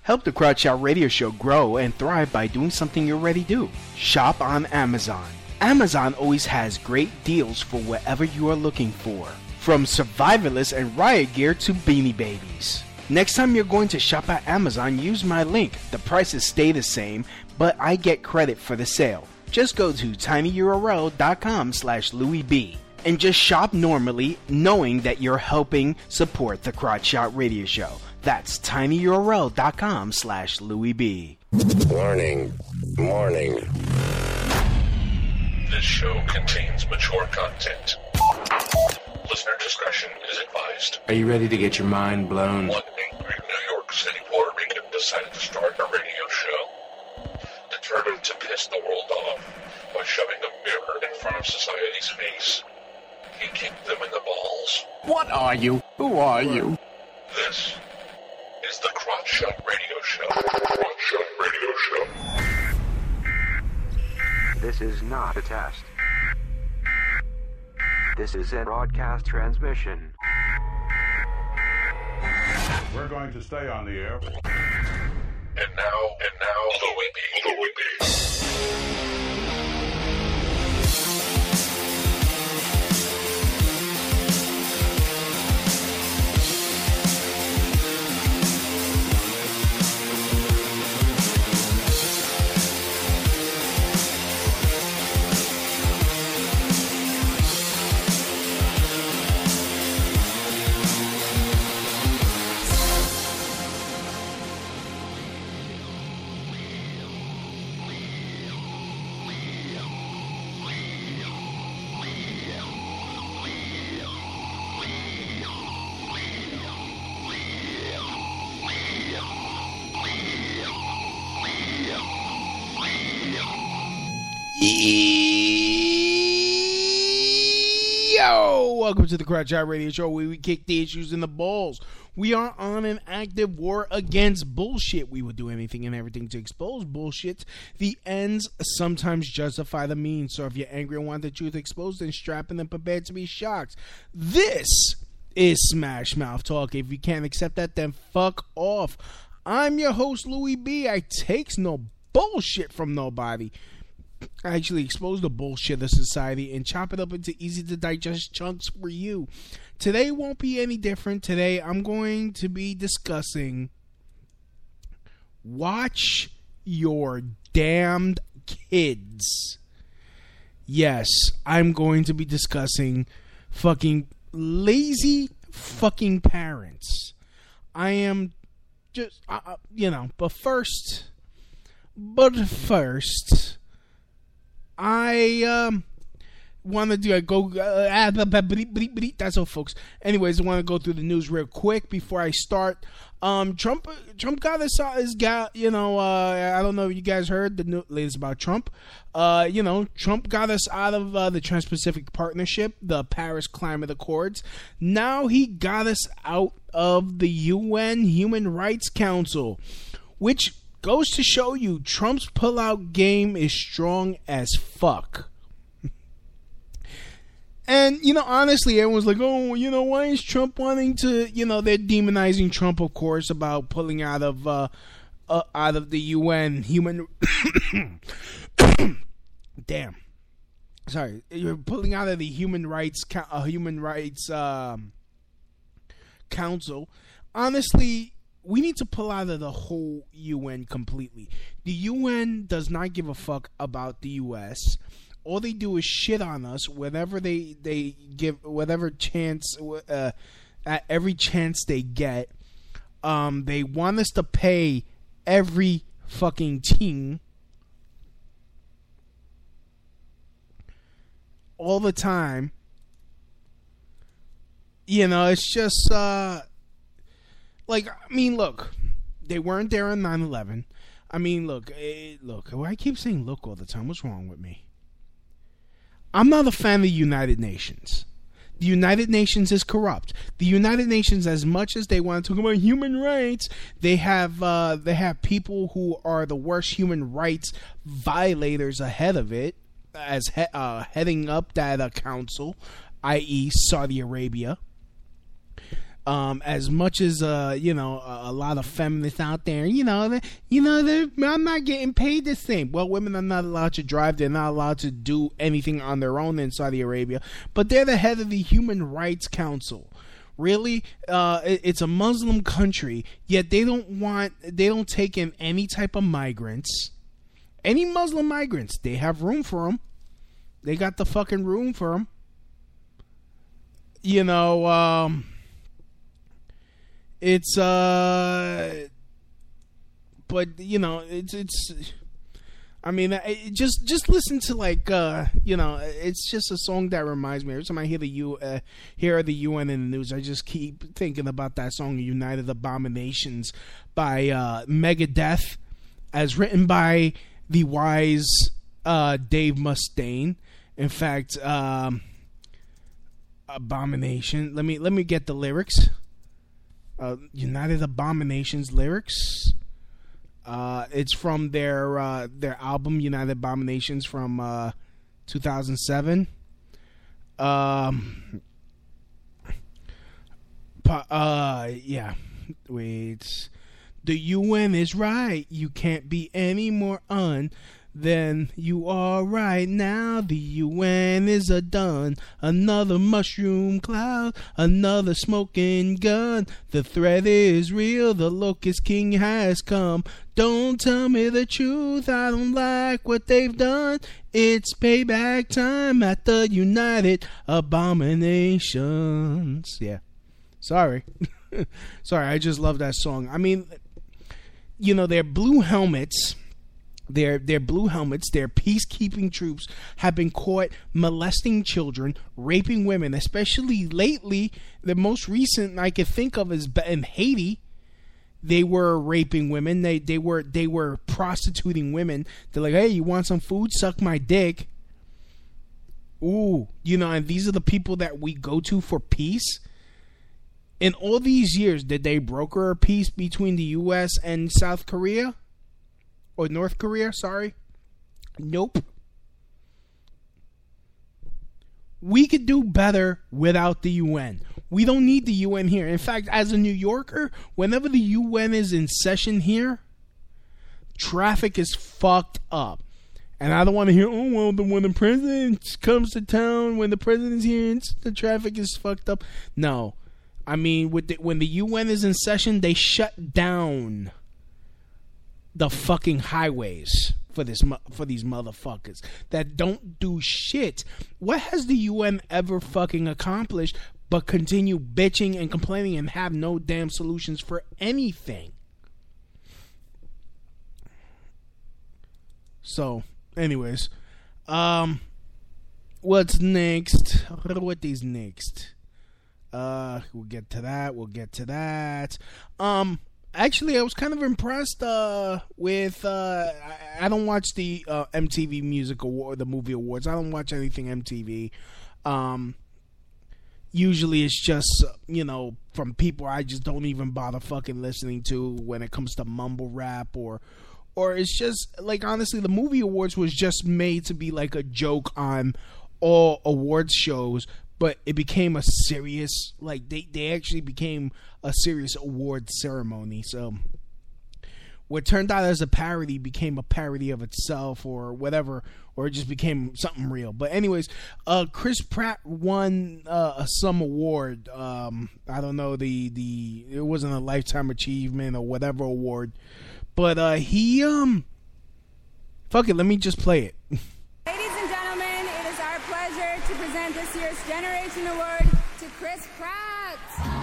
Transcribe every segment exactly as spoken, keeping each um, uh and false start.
Help the Crotch Shot Radio Show grow and thrive by doing something you already do. Shop on Amazon. Amazon always has great deals for whatever you are looking for. From survivalists and riot gear to beanie babies. Next time you're going to shop at Amazon, use my link. The prices stay the same, but I get credit for the sale. Just go to tinyurl.com slash Louis B and just shop normally, knowing that you're helping support the Crotch Shot Radio Show. That's tinyurl.com slash Louis B. Warning. Warning. This show contains mature content. Listener discretion is advised. Are you ready to get your mind blown? One angry New York City Puerto Rican decided to start a radio show, determined to piss the world off by shoving a mirror in front of society's face. He kicked them in the balls. What are you? Who are you? This is the Crotch Shot Radio Show. Crotch Shot Radio Show. This is not a test. This is a broadcast transmission. We're going to stay on the air. And now, and now, Louis B. Louis B. Yo, welcome to the Crotch Shot Radio Show, where we kick the issues in the balls. We are on an active war against bullshit. We will do anything and everything to expose bullshit. The ends sometimes justify the means. So if you're angry and want the truth exposed, then strap in and prepare to be shocked. This is Smash Mouth Talk. If you can't accept that, then fuck off. I'm your host, Louis B. I takes no bullshit from nobody. I actually expose the bullshit of society and chop it up into easy to digest chunks for you. Today won't be any different. Today I'm going to be discussing watch your damned kids. Yes, I'm going to be discussing fucking lazy fucking parents. I am just, uh, you know, but first, but first... I um want to do I go uh, that's all, folks. Anyways, I want to go through the news real quick before I start. Um, Trump Trump got us has got you know uh, I don't know if you guys heard the new latest about Trump. Uh, you know Trump got us out of uh, the Trans-Pacific Partnership, the Paris Climate Accords. Now he got us out of the U N Human Rights Council, which goes to show you Trump's pullout game is strong as fuck. And, you know, honestly, everyone's like, oh, you know, why is Trump wanting to, you know, they're demonizing Trump, of course, about pulling out of, uh, uh out of the U N human, damn, sorry, you're pulling out of the Human Rights, uh, Human Rights, um, Council. Honestly, we need to pull out of the whole U N completely. The U N does not give a fuck about the U S. All they do is shit on us whenever they, they give, whatever chance, uh, at every chance they get. Um, they want us to pay every fucking team all the time. You know, it's just, uh... Like, I mean, look, they weren't there on nine eleven. I mean, look, eh, look, I keep saying look all the time. What's wrong with me? I'm not a fan of the United Nations. The United Nations is corrupt. The United Nations, as much as they want to talk about human rights, they have uh, they have people who are the worst human rights violators ahead of it, as he- uh, heading up that uh, council, that is. Saudi Arabia. Um, as much as uh, you know, a, a lot of feminists out there, you know, they, you know, I'm not getting paid the same. Well, women are not allowed to drive; they're not allowed to do anything on their own in Saudi Arabia. But they're the head of the Human Rights Council. Really, uh, it, it's a Muslim country, yet they don't want, they don't take in any type of migrants, any Muslim migrants. They have room for them. They got the fucking room for them. You know. Um, It's uh, but you know, it's it's. I mean, it just just listen to like uh, you know, it's just a song that reminds me. Every time I hear the U, uh, hear the U N in the news, I just keep thinking about that song "United Abominations" by uh, Megadeth, as written by the wise uh, Dave Mustaine. In fact, um, Abomination. Let me let me get the lyrics. Uh, United Abominations lyrics. Uh, it's from their uh, their album United Abominations from uh, two thousand seven. Um, uh, yeah. Wait. The U N is right. You can't be any more un. Then you are right now. The U N is a done. Another mushroom cloud, another smoking gun. The threat is real. The locust king has come. Don't tell me the truth. I don't like what they've done. It's payback time at the United Abominations. Yeah. Sorry. Sorry, I just love that song. I mean, you know, they're blue helmets. Their their blue helmets, their peacekeeping troops have been caught molesting children, raping women, especially lately. The most recent I could think of is in Haiti. They were raping women. They they were they were prostituting women. They're like, hey, you want some food? Suck my dick. Ooh, you know, and these are the people that we go to for peace. In all these years, did they broker a peace between the U S and South Korea? Or North Korea, sorry. Nope. We could do better without the U N. We don't need the U N here. In fact, as a New Yorker, whenever the U N is in session here, traffic is fucked up. And I don't want to hear, oh, well, the, when the president comes to town, when the president's here, it's, the traffic is fucked up. No. I mean, with the, when the U N is in session, they shut down the fucking highways for this for these motherfuckers that don't do shit. What has the U N ever fucking accomplished but continue bitching and complaining and have no damn solutions for anything? So, anyways, um, what's next? What is next? Uh, we'll get to that. We'll get to that. Um. Actually, I was kind of impressed uh, with. Uh, I, I don't watch the uh, M T V Music Award, the movie awards. I don't watch anything M T V. Um, usually, it's just you know from people I just don't even bother fucking listening to when it comes to mumble rap or, or it's just like honestly, the movie awards was just made to be like a joke on all awards shows. But it became a serious, like, they, they actually became a serious award ceremony. So, what turned out as a parody became a parody of itself or whatever, or it just became something real. But anyways, uh, Chris Pratt won uh, some award. Um, I don't know, the, the, it wasn't a Lifetime Achievement or whatever award. But uh, he, um, fuck it, let me just play it. Ladies and gentlemen, it is our pleasure to present this year's Generation Award to Chris Pratt.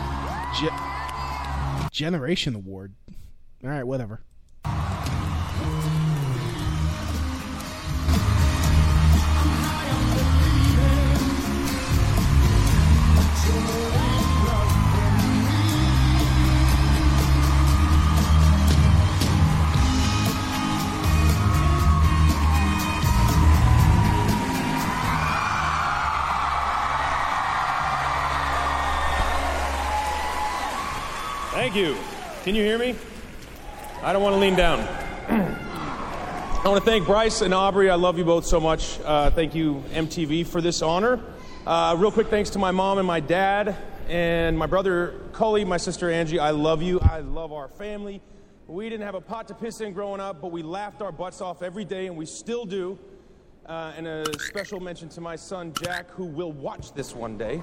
Ge- Generation Award. All right, whatever. Thank you. Can you hear me? I don't want to lean down. I want to thank Bryce and Aubrey. I love you both so much. Uh, thank you, M T V, for this honor. Uh, real quick thanks to my mom and my dad. And my brother Cully, my sister Angie, I love you. I love our family. We didn't have a pot to piss in growing up, but we laughed our butts off every day, and we still do. Uh, and a special mention to my son Jack, who will watch this one day.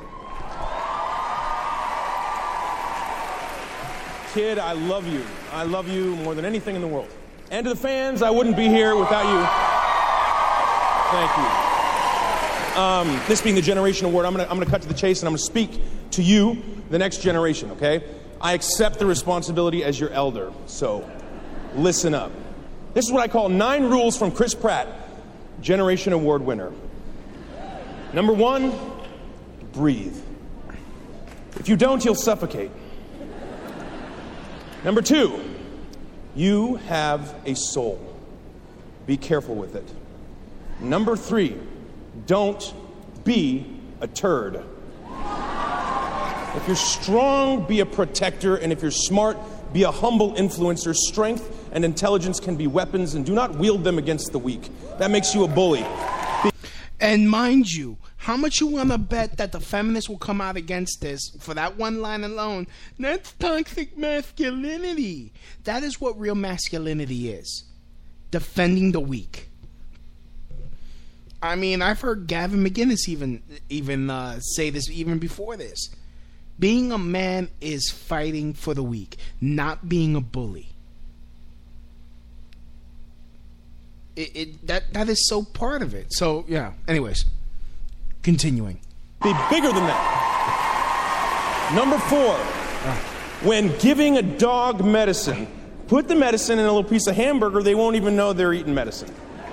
Kid, I love you. I love you more than anything in the world. And to the fans, I wouldn't be here without you. Thank you. Um, this being the Generation Award, I'm gonna I'm gonna cut to the chase, and I'm gonna speak to you, the next generation. Okay? I accept the responsibility as your elder. So, listen up. This is what I call nine rules from Chris Pratt, Generation Award winner. Number one, breathe. If you don't, you'll suffocate. Number two, you have a soul. Be careful with it. Number three, don't be a turd. If you're strong, be a protector, and if you're smart, be a humble influencer. Strength and intelligence can be weapons, and do not wield them against the weak. That makes you a bully. And mind you, how much you want to bet that the feminists will come out against this for that one line alone? That's toxic masculinity. That is what real masculinity is. Defending the weak. I mean, I've heard Gavin McInnes even even uh, say this even before this. Being a man is fighting for the weak, not being a bully. It, it that that is so part of it. So yeah. Anyways, continuing. Be bigger than that. Number four, ah. when giving a dog medicine, put the medicine in a little piece of hamburger. They won't even know they're eating medicine.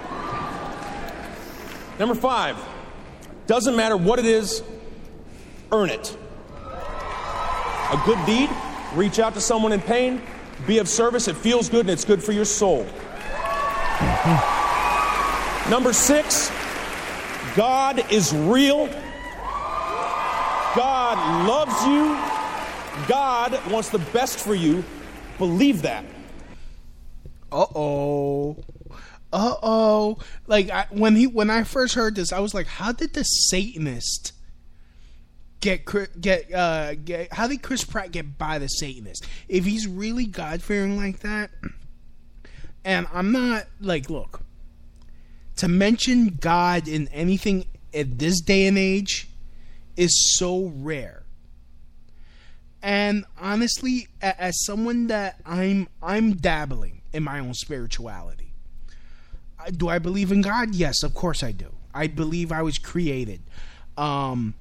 Number five, doesn't matter what it is, earn it. A good deed, reach out to someone in pain, be of service. It feels good and it's good for your soul. Number six, God is real. God loves you. God wants the best for you. Believe that. Uh-oh. Uh-oh. Like, I, when he when I first heard this, I was like, how did the Satanist get get uh get how did Chris Pratt get by the Satanist? If he's really God-fearing like that, and I'm not, like, look, to mention God in anything at this day and age is so rare. And honestly, as someone that I'm I'm dabbling in my own spirituality. Do I believe in God? Yes, of course I do. I believe I was created. Um,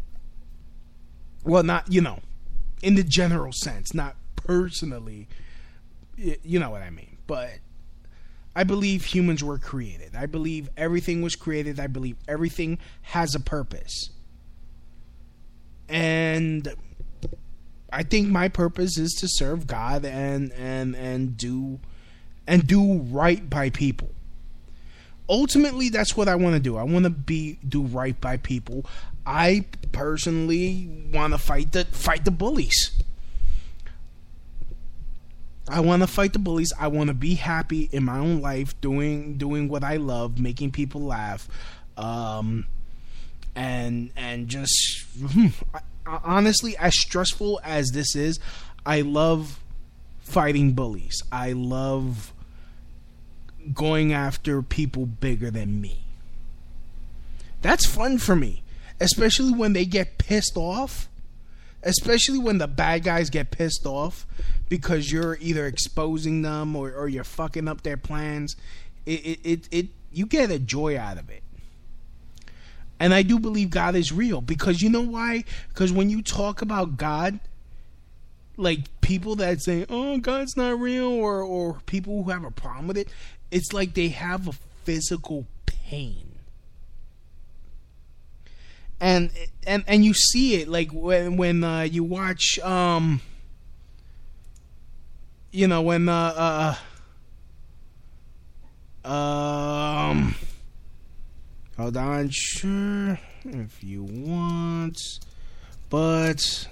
well, not, you know, in the general sense, not personally. You know what I mean. But I believe humans were created. I believe everything was created. I believe everything has a purpose. And I think my purpose is to serve God and and and do and do right by people. Ultimately, that's what I want to do. I want to be do right by people. I personally want to fight the fight the bullies. I want to fight the bullies. I want to be happy in my own life, doing doing what I love, making people laugh, um, and and just honestly, as stressful as this is, I love fighting bullies. I love going after people bigger than me. That's fun for me, especially when they get pissed off, especially when the bad guys get pissed off because you're either exposing them or, or you're fucking up their plans. It, it, it, it, you get a joy out of it. And I do believe God is real, because you know why? Because when you talk about God, like people that say, oh, God's not real, or, or people who have a problem with it, it's like they have a physical pain. And and and you see it like when when uh, you watch um you know when uh, uh um hold on, sure, if you want, but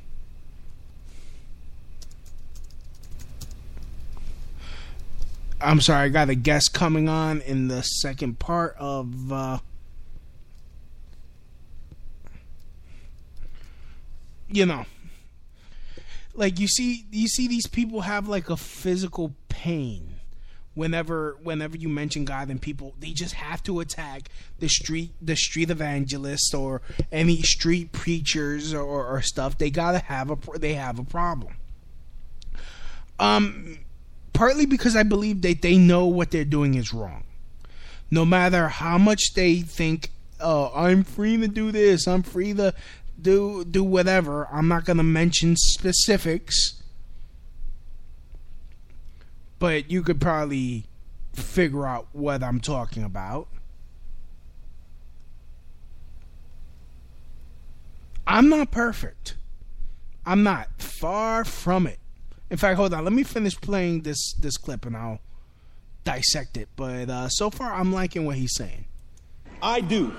I'm sorry, I got a guest coming on in the second part of uh, you know, like you see, you see these people have like a physical pain whenever, whenever you mention God, and people, they just have to attack the street, the street evangelists or any street preachers or, or stuff. They gotta have a, they have a problem. Um, partly because I believe that they know what they're doing is wrong. No matter how much they think, oh, I'm free to do this, I'm free to do do whatever. I'm not going to mention specifics, but you could probably figure out what I'm talking about. I'm not perfect. I'm not. Far from it. In fact, hold on. Let me finish playing this, this clip and I'll dissect it. But uh, so far, I'm liking what he's saying. I do.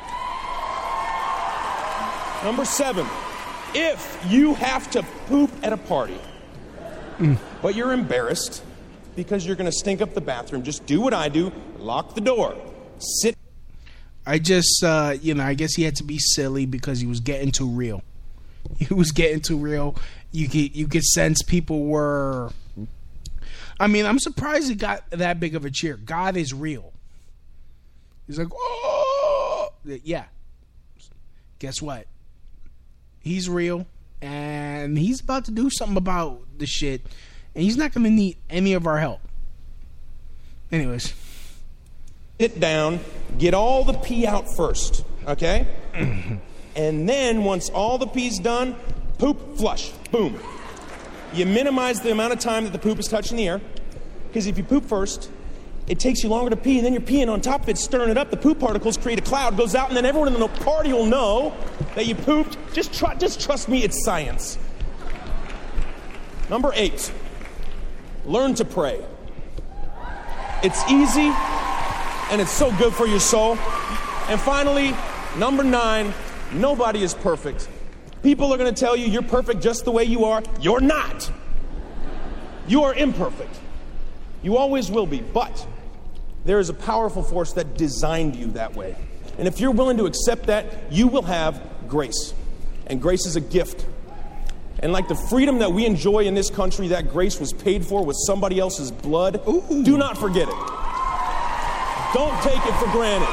Number seven, if you have to poop at a party, mm. but you're embarrassed because you're going to stink up the bathroom, just do what I do. Lock the door. Sit. I just, uh, you know, I guess he had to be silly because he was getting too real. He was getting too real. You could, you could sense people were... I mean, I'm surprised it got that big of a cheer. God is real. He's like, oh! Yeah. Guess what? He's real, and he's about to do something about the shit, and he's not going to need any of our help. Anyways. Sit down, get all the pee out first, okay? And then, once all the pee's done, poop, flush, boom. You minimize the amount of time that the poop is touching the air, because if you poop first, it takes you longer to pee, and then you're peeing on top of it, stirring it up. The poop particles create a cloud, goes out, and then everyone in the party will know that you pooped. Just, try, just trust me, it's science. Number eight, learn to pray. It's easy, and it's so good for your soul. And finally, number nine, nobody is perfect. People are going to tell you you're perfect just the way you are. You're not. You are imperfect. You always will be, but there is a powerful force that designed you that way. And if you're willing to accept that, you will have grace. And grace is a gift. And like the freedom that we enjoy in this country, that grace was paid for with somebody else's blood. Ooh. Do not forget it. Don't take it for granted.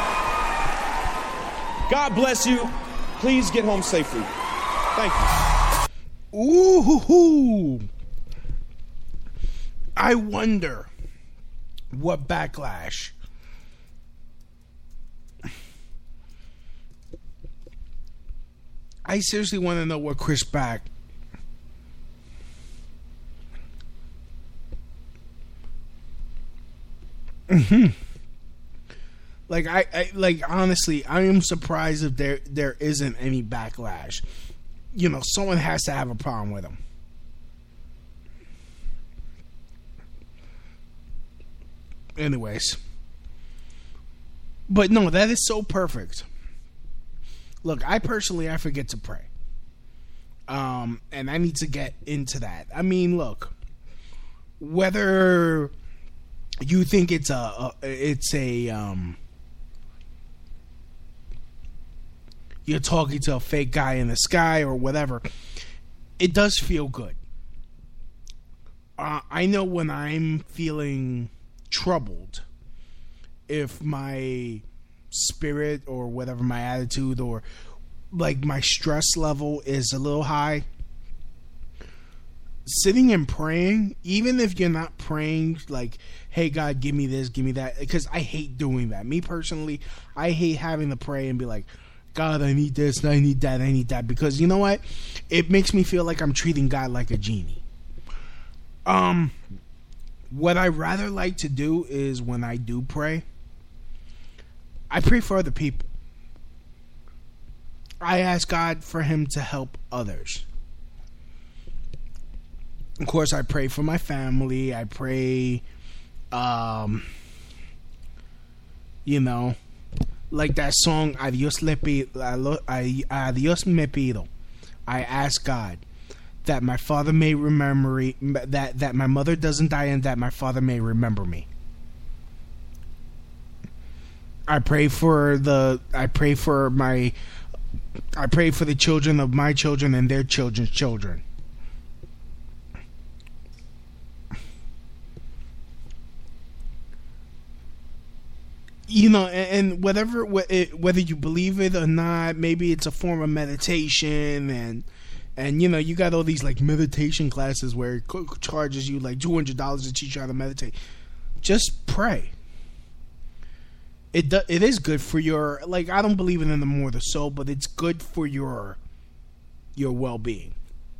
God bless you. Please get home safely. Thank you. Ooh. I wonder what backlash I seriously want to know what Chris back mm-hmm. like I, I like honestly I am surprised if there there isn't any backlash. You know, someone has to have a problem with him. Anyways. But no, that is so perfect. Look, I personally, I forget to pray. Um, and I need to get into that. I mean, look, whether you think it's a, a it's a, um, you're talking to a fake guy in the sky or whatever, it does feel good. Uh, I know when I'm feeling troubled, if my spirit or whatever, my attitude or like my stress level is a little high, sitting and praying, even if you're not praying like, hey God, give me this, give me that, because I hate doing that. Me personally, I hate having to pray and be like, God, I need this, I need that, I need that, because you know what, it makes me feel like I'm treating God like a genie. Um What I rather like to do is when I do pray, I pray for other people. I ask God for him to help others. Of course, I pray for my family. I pray, um, you know, like that song, Adios, le pido, Adios me pido. I ask God that my father may remember me, that, that my mother doesn't die and that my father may remember me. I pray for the I pray for my I pray for the children of my children and their children's children. You know, and, and whatever, whether you believe it or not, maybe it's a form of meditation, and and you know, you got all these like meditation classes where it charges you like two hundred dollars to teach you how to meditate. Just pray. It do, it is good for your, like, I don't believe in the more of the soul, but it's good for your your well-being.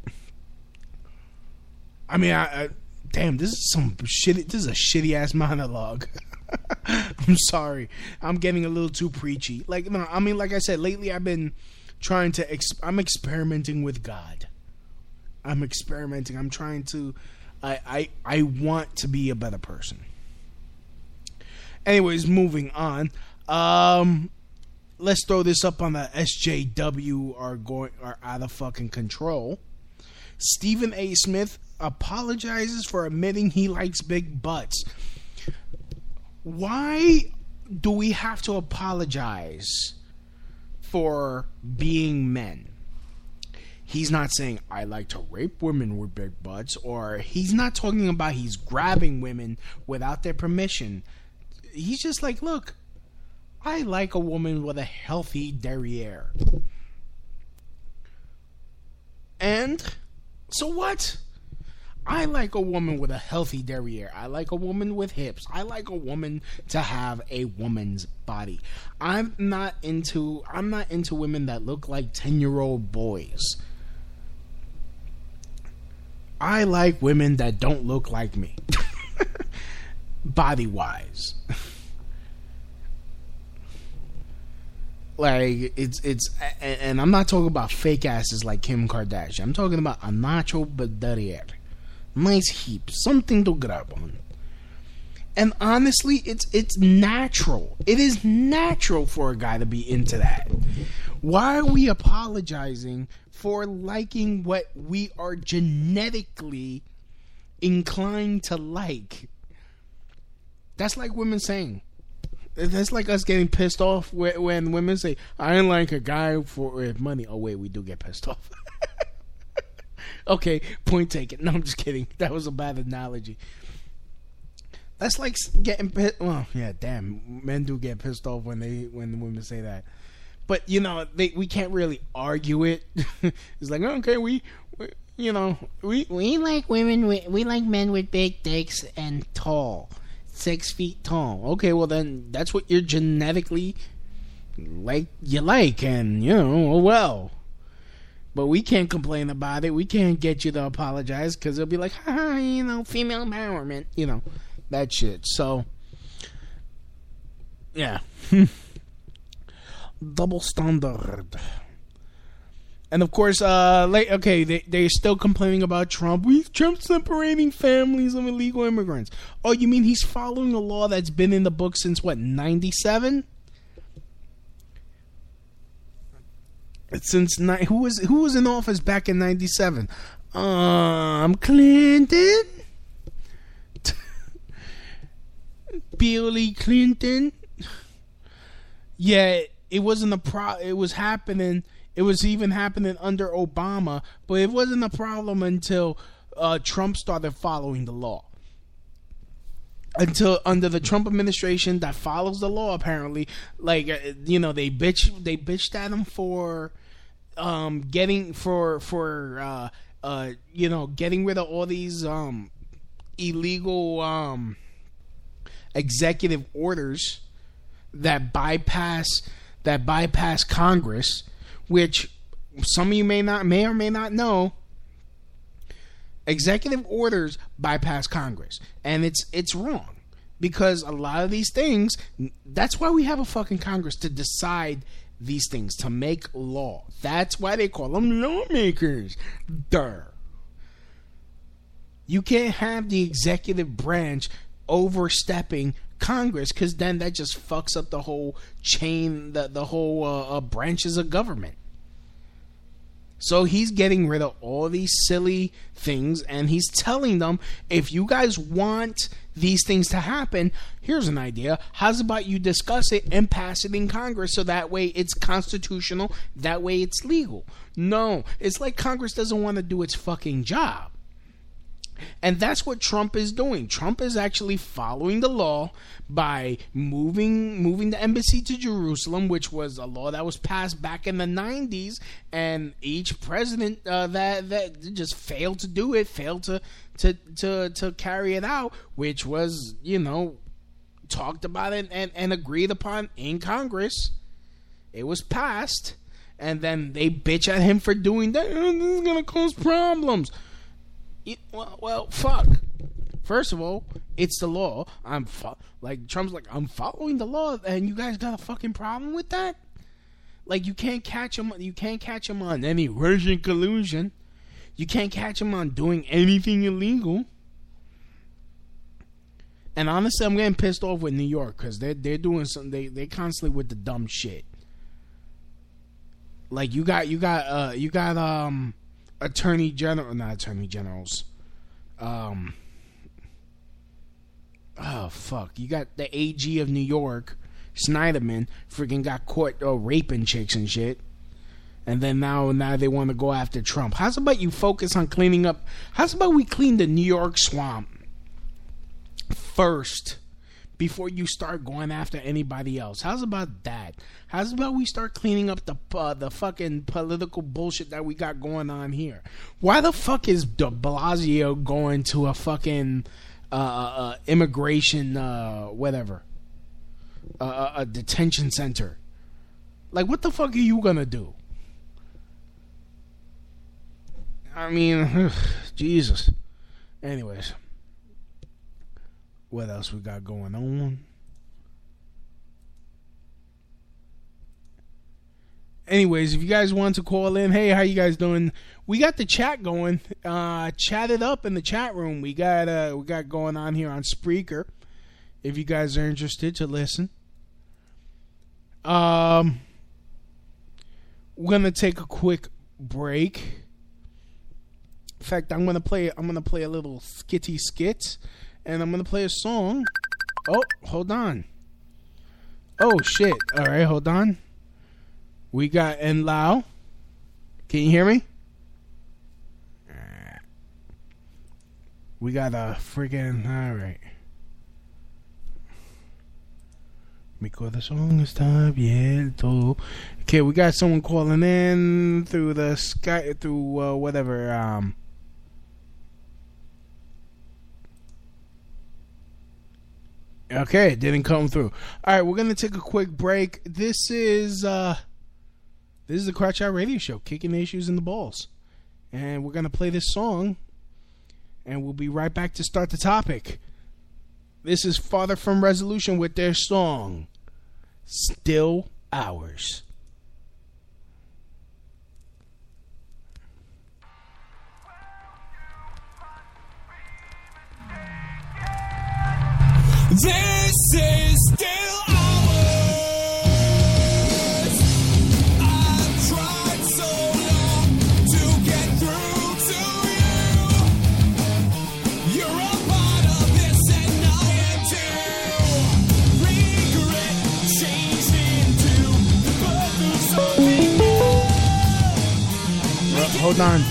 I mean, I, I damn, this is some shitty. This is a shitty ass monologue. I'm sorry. I'm getting a little too preachy. Like, no, I mean, like I said, lately I've been trying to. Ex- I'm experimenting with God. I'm experimenting. I'm trying to. I I I want to be a better person. Anyways, moving on. Um, let's throw this up on the S J W are going are out of fucking control. Stephen A. Smith apologizes for admitting he likes big butts. Why do we have to apologize for being men? He's not saying, I like to rape women with big butts, or he's not talking about he's grabbing women without their permission. He's just like, look, I like a woman with a healthy derriere. And so what? I like a woman with a healthy derriere. I like a woman with hips. I like a woman to have a woman's body. I'm not into I'm not into women that look like ten-year-old boys. I like women that don't look like me. Body-wise. Like, it's, it's, and I'm not talking about fake asses like Kim Kardashian. I'm talking about a natural derriere. Nice heap. Something to grab on. And honestly, it's, it's natural. It is natural for a guy to be into that. Why are we apologizing for liking what we are genetically inclined to like? That's like women saying, that's like us getting pissed off when women say, I ain't like a guy for with money. Oh, wait, we do get pissed off. Okay, point taken. No, I'm just kidding. That was a bad analogy. That's like getting pissed. Well, yeah, damn. Men do get pissed off when they when the women say that. But, you know, they we can't really argue it. It's like, okay, we, we you know, we... We like women, with, we like men with big dicks and tall. Six feet tall. Okay, well then that's what you're genetically like you like, and you know, oh well. But we can't complain about it. We can't get you to apologize because they'll be like, ha, you know, female empowerment, you know, that shit. So, yeah, double standard. And of course, uh, like, okay, they, they're still complaining about Trump. We Trump separating families of illegal immigrants. Oh, you mean he's following a law that's been in the book since, what, ninety-seven? Since, ni- who was who was in office back in ninety-seven? Um, Clinton? Billy Clinton? Yeah, it wasn't a pro, it was happening... It was even happening under Obama, but it wasn't a problem until uh, Trump started following the law. Until under the Trump administration that follows the law, apparently, like, uh, you know, they bitch, they bitched at him for um, getting for for uh, uh, you know, getting rid of all these um, illegal um, executive orders that bypass that bypass Congress. Which some of you may not, may or may not know, executive orders bypass Congress, and it's it's wrong because a lot of these things. That's why we have a fucking Congress to decide these things, to make law. That's why they call them lawmakers. Duh. You can't have the executive branch overstepping Congress, because then that just fucks up the whole chain, the the whole uh, uh, branches of government. So he's getting rid of all these silly things, and he's telling them, if you guys want these things to happen, here's an idea. How's about you discuss it and pass it in Congress so that way it's constitutional, that way it's legal. No, it's like Congress doesn't want to do its fucking job. And that's what Trump is doing. Trump is actually following the law by moving moving the embassy to Jerusalem, which was a law that was passed back in the nineties, and each president uh, that that just failed to do it, failed to to to to carry it out, which was, you know, talked about and, and, and agreed upon in Congress. It was passed, and then they bitch at him for doing that. Oh, this is gonna cause problems. Well, well, fuck. First of all, it's the law. I'm fo- like Trump's like, I'm following the law, and you guys got a fucking problem with that? Like, you can't catch him. You can't catch him on any Russian collusion. You can't catch him on doing anything illegal. And honestly, I'm getting pissed off with New York because they're they're doing something. They they constantly with the dumb shit. Like you got you got uh you got um. Attorney General, not Attorney Generals. Um, oh, fuck. You got the A G of New York, Snyderman, freaking got caught uh, raping chicks and shit. And then now now they want to go after Trump. How's about you focus on cleaning up? How's about we clean the New York swamp first before you start going after anybody else? How's about that? How's about we start cleaning up the uh, the fucking political bullshit that we got going on here? Why the fuck is de Blasio going to a fucking uh, uh, immigration uh, whatever uh, a detention center? Like, what the fuck are you gonna do? I mean, Jesus. Anyways, what else we got going on? Anyways, if you guys want to call in, hey, how you guys doing? We got the chat going. Uh, chat it up in the chat room. We got uh, we got going on here on Spreaker. If you guys are interested to listen, um, we're gonna take a quick break. In fact, I'm gonna play. I'm gonna play a little skitty skit, and I'm gonna play a song. Oh, hold on. Oh shit! All right, hold on. We got Enlao. Can you hear me? We got a friggin'. Alright. Mi corazón está abierto. Okay, we got someone calling in through the sky, through uh, whatever. Um. Okay, it didn't come through. Alright, we're gonna take a quick break. This is, uh. This is the Crotch Out Radio Show, kicking the issues in the balls. And we're going to play this song, and we'll be right back to start the topic. This is Farther From Resolution with their song, Still Ours. This is still Hold on.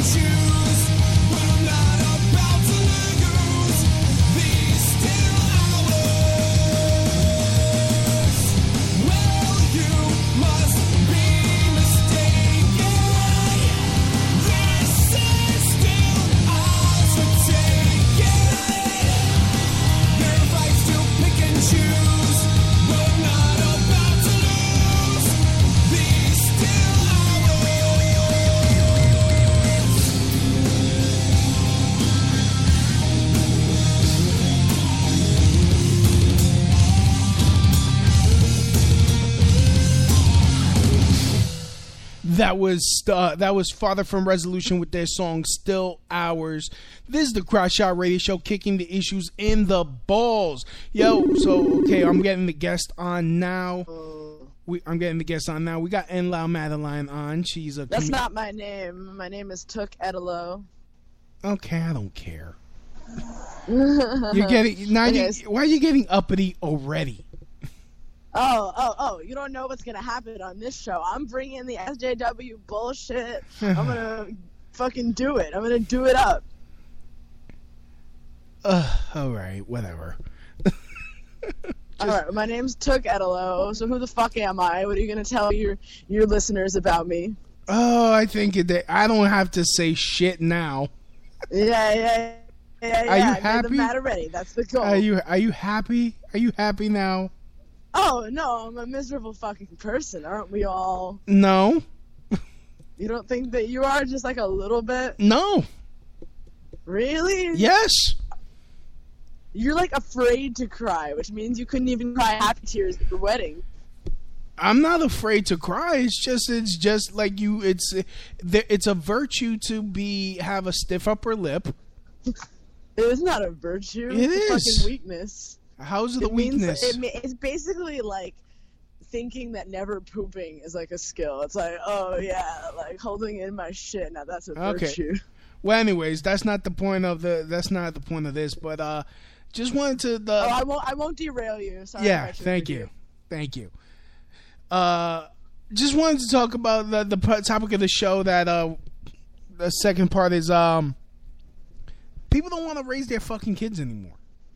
That was uh, that was Father from Resolution with their song "Still Ours." This is the Crotch Shot Radio Show, kicking the issues in the balls. Yo, so okay, I'm getting the guest on now. We, I'm getting the guest on now. We got Enlau Madeline on. She's a. That's commu- not my name. My name is Took Edelo. Okay, I don't care. You're getting now. Okay. You, why are you getting uppity already? Oh, oh, oh! You don't know what's gonna happen on this show. I'm bringing the S J W bullshit. I'm gonna fucking do it. I'm gonna do it up. Uh, all right, whatever. All right, my name's Took Edelo. So who the fuck am I? What are you gonna tell your your listeners about me? Oh, I think it, I don't have to say shit now. Yeah, yeah, yeah. yeah. Are you I made happy? the matter ready. That's the goal. Are you Are you happy? Are you happy now? Oh no, I'm a miserable fucking person. Aren't we all? No. You don't think that you are just like a little bit? No. Really? Yes. You're like afraid to cry, which means you couldn't even cry happy tears at your wedding. I'm not afraid to cry. It's just it's just like you. It's it's a virtue to be have a stiff upper lip. It is not a virtue. It it's is a fucking weakness. How's it a it means, weakness? It, it's basically like thinking that never pooping is like a skill. It's like, oh yeah, like holding in my shit. Now that's a Okay. virtue. Well, anyways, that's not the point of the. That's not the point of this. But uh, just wanted to. The, Oh, I won't. I won't derail you. Sorry. yeah, about your thank review. you, thank you. Uh, just wanted to talk about the the p- topic of the show. That uh, the second part is um, people don't want to raise their fucking kids anymore.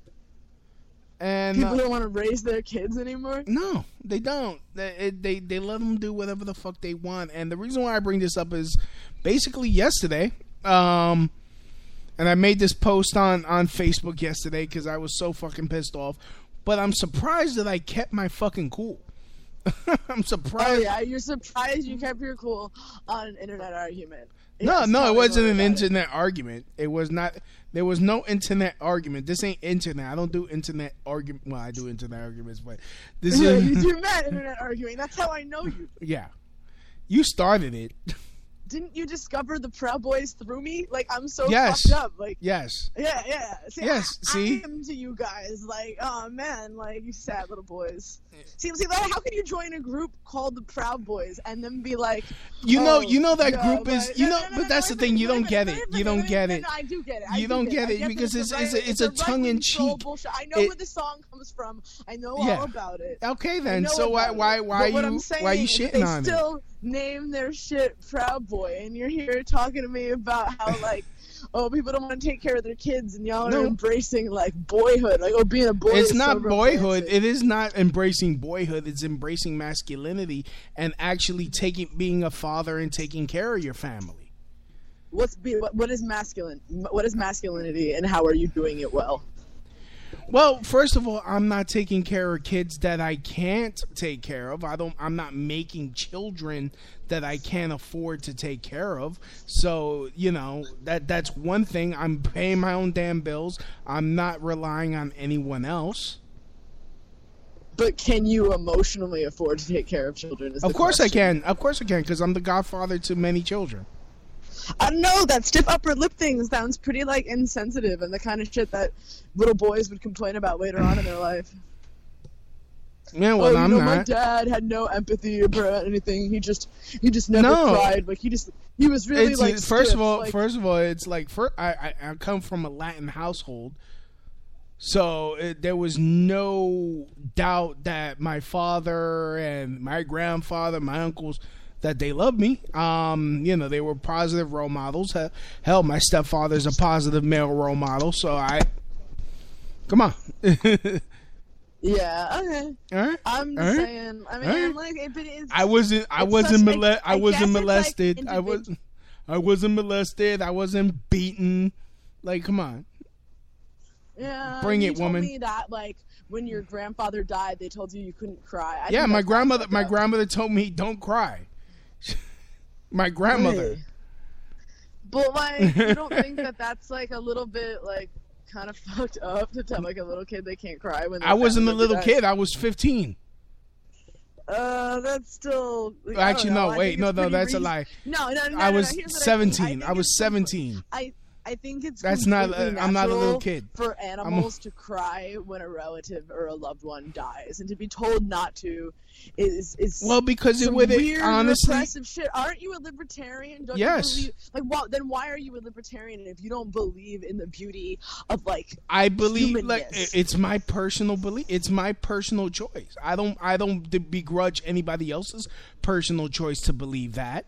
And People uh, don't want to raise their kids anymore. No, they don't. They, they they let them do whatever the fuck they want. And the reason why I bring this up is basically yesterday. Um, and I made this post on, on Facebook yesterday because I was so fucking pissed off. But I'm surprised that I kept my fucking cool. I'm surprised. Oh yeah, you're surprised you kept your cool on an internet argument. No, Yes, no, tell it me wasn't more an about it. internet argument. It was not. There was no internet argument. This ain't internet. I don't do internet argument. Well, I do internet arguments, but this Yeah, is. you do mad internet arguing. That's how I know you. Yeah, you started it. Didn't you discover the Proud Boys through me? Like, I'm so Yes. fucked up. Like, Yes. yeah, yeah. See, Yes, I, see? I am to you guys. Like, oh man, like you sad little boys. See, see, like, how can you join a group called the Proud Boys and then be like, You know, oh, you know that no, group but- is, you no, know, no, no, but no, that's wait the a thing. You minute, don't get wait a it. minute, You wait a don't minute, get no, it. no, I do get it. I You do don't get get I it get because that it's right- it's a it's a tongue in right-wing troll cheek. bullshit. I know It- where the song comes from. I know Yeah. all about it. Okay, I then. know So why about why it. why But what you I'm saying why you is shitting they on it? still name their shit Proud Boy, and you're here talking to me about how like, oh, people don't want to take care of their kids, and y'all No. are embracing like boyhood, like oh, being a boy. It's is not so boyhood. romantic. It is not embracing boyhood. It's embracing masculinity and actually taking being a father and taking care of your family. What's be, what, what is masculine? What is masculinity, and how are you doing it well? Well, first of all, I'm not taking care of kids that I can't take care of. I don't. I'm not making children that I can't afford to take care of. So you know that that's one thing. I'm paying my own damn bills. I'm not relying on anyone else. But can you emotionally afford to take care of children? Is Of the course I question. can. Of course I can, because I'm the godfather to many children. I don't know, that stiff upper lip thing sounds pretty like insensitive and the kind of shit that little boys would complain about later on in their life. Yeah, well, oh, I'm you know, my not. dad had no empathy about anything. He just, he just never No. cried. Like he just, he was really It's, like. it's- first stiff, of all, like, first of all, it's like for, I, I I come from a Latin household, so it, there was no doubt that my father and my grandfather, my uncles, that they love me. Um, you know, they were positive role models. Hell, hell, my stepfather's a positive male role model, so I come on. Yeah, okay. All right. I'm just All right. saying. I mean, Right. like, it, but it's, I wasn't. I it's wasn't. such, Mole- I, I I wasn't guess it's, molested. Like, I individ- was. I wasn't molested. I wasn't beaten. Like, come on. Yeah. Bring you it, told woman. Me that like when your grandfather died, they told you you couldn't cry. I Yeah, think my that's grandmother. fucked My up. grandmother told me, "Don't cry." My grandmother. Hey. But like, you don't think that that's like a little bit like kind of fucked up to tell like a little kid they can't cry when I wasn't a grandmother little died? kid. I was fifteen. Uh, that's still. I don't Actually, know. no. I Wait, think no, it's no. pretty That's a reason- lie. No, no, no. I no, was no. Here's what I think. I seventeen. think I was it's seventeen. I I think it's That's not- completely I'm not a little natural kid. for animals to cry when a relative or a loved one dies, and to be told not to is is Well, because it some would- it- weird honestly- repressive shit. Aren't you a libertarian? Don't Yes. You believe, like, well, then why are you a libertarian if you don't believe in the beauty of like? I believe like humanness? it- it's my personal belief. It's my personal choice. I don't. I don't d- begrudge anybody else's personal choice to believe that.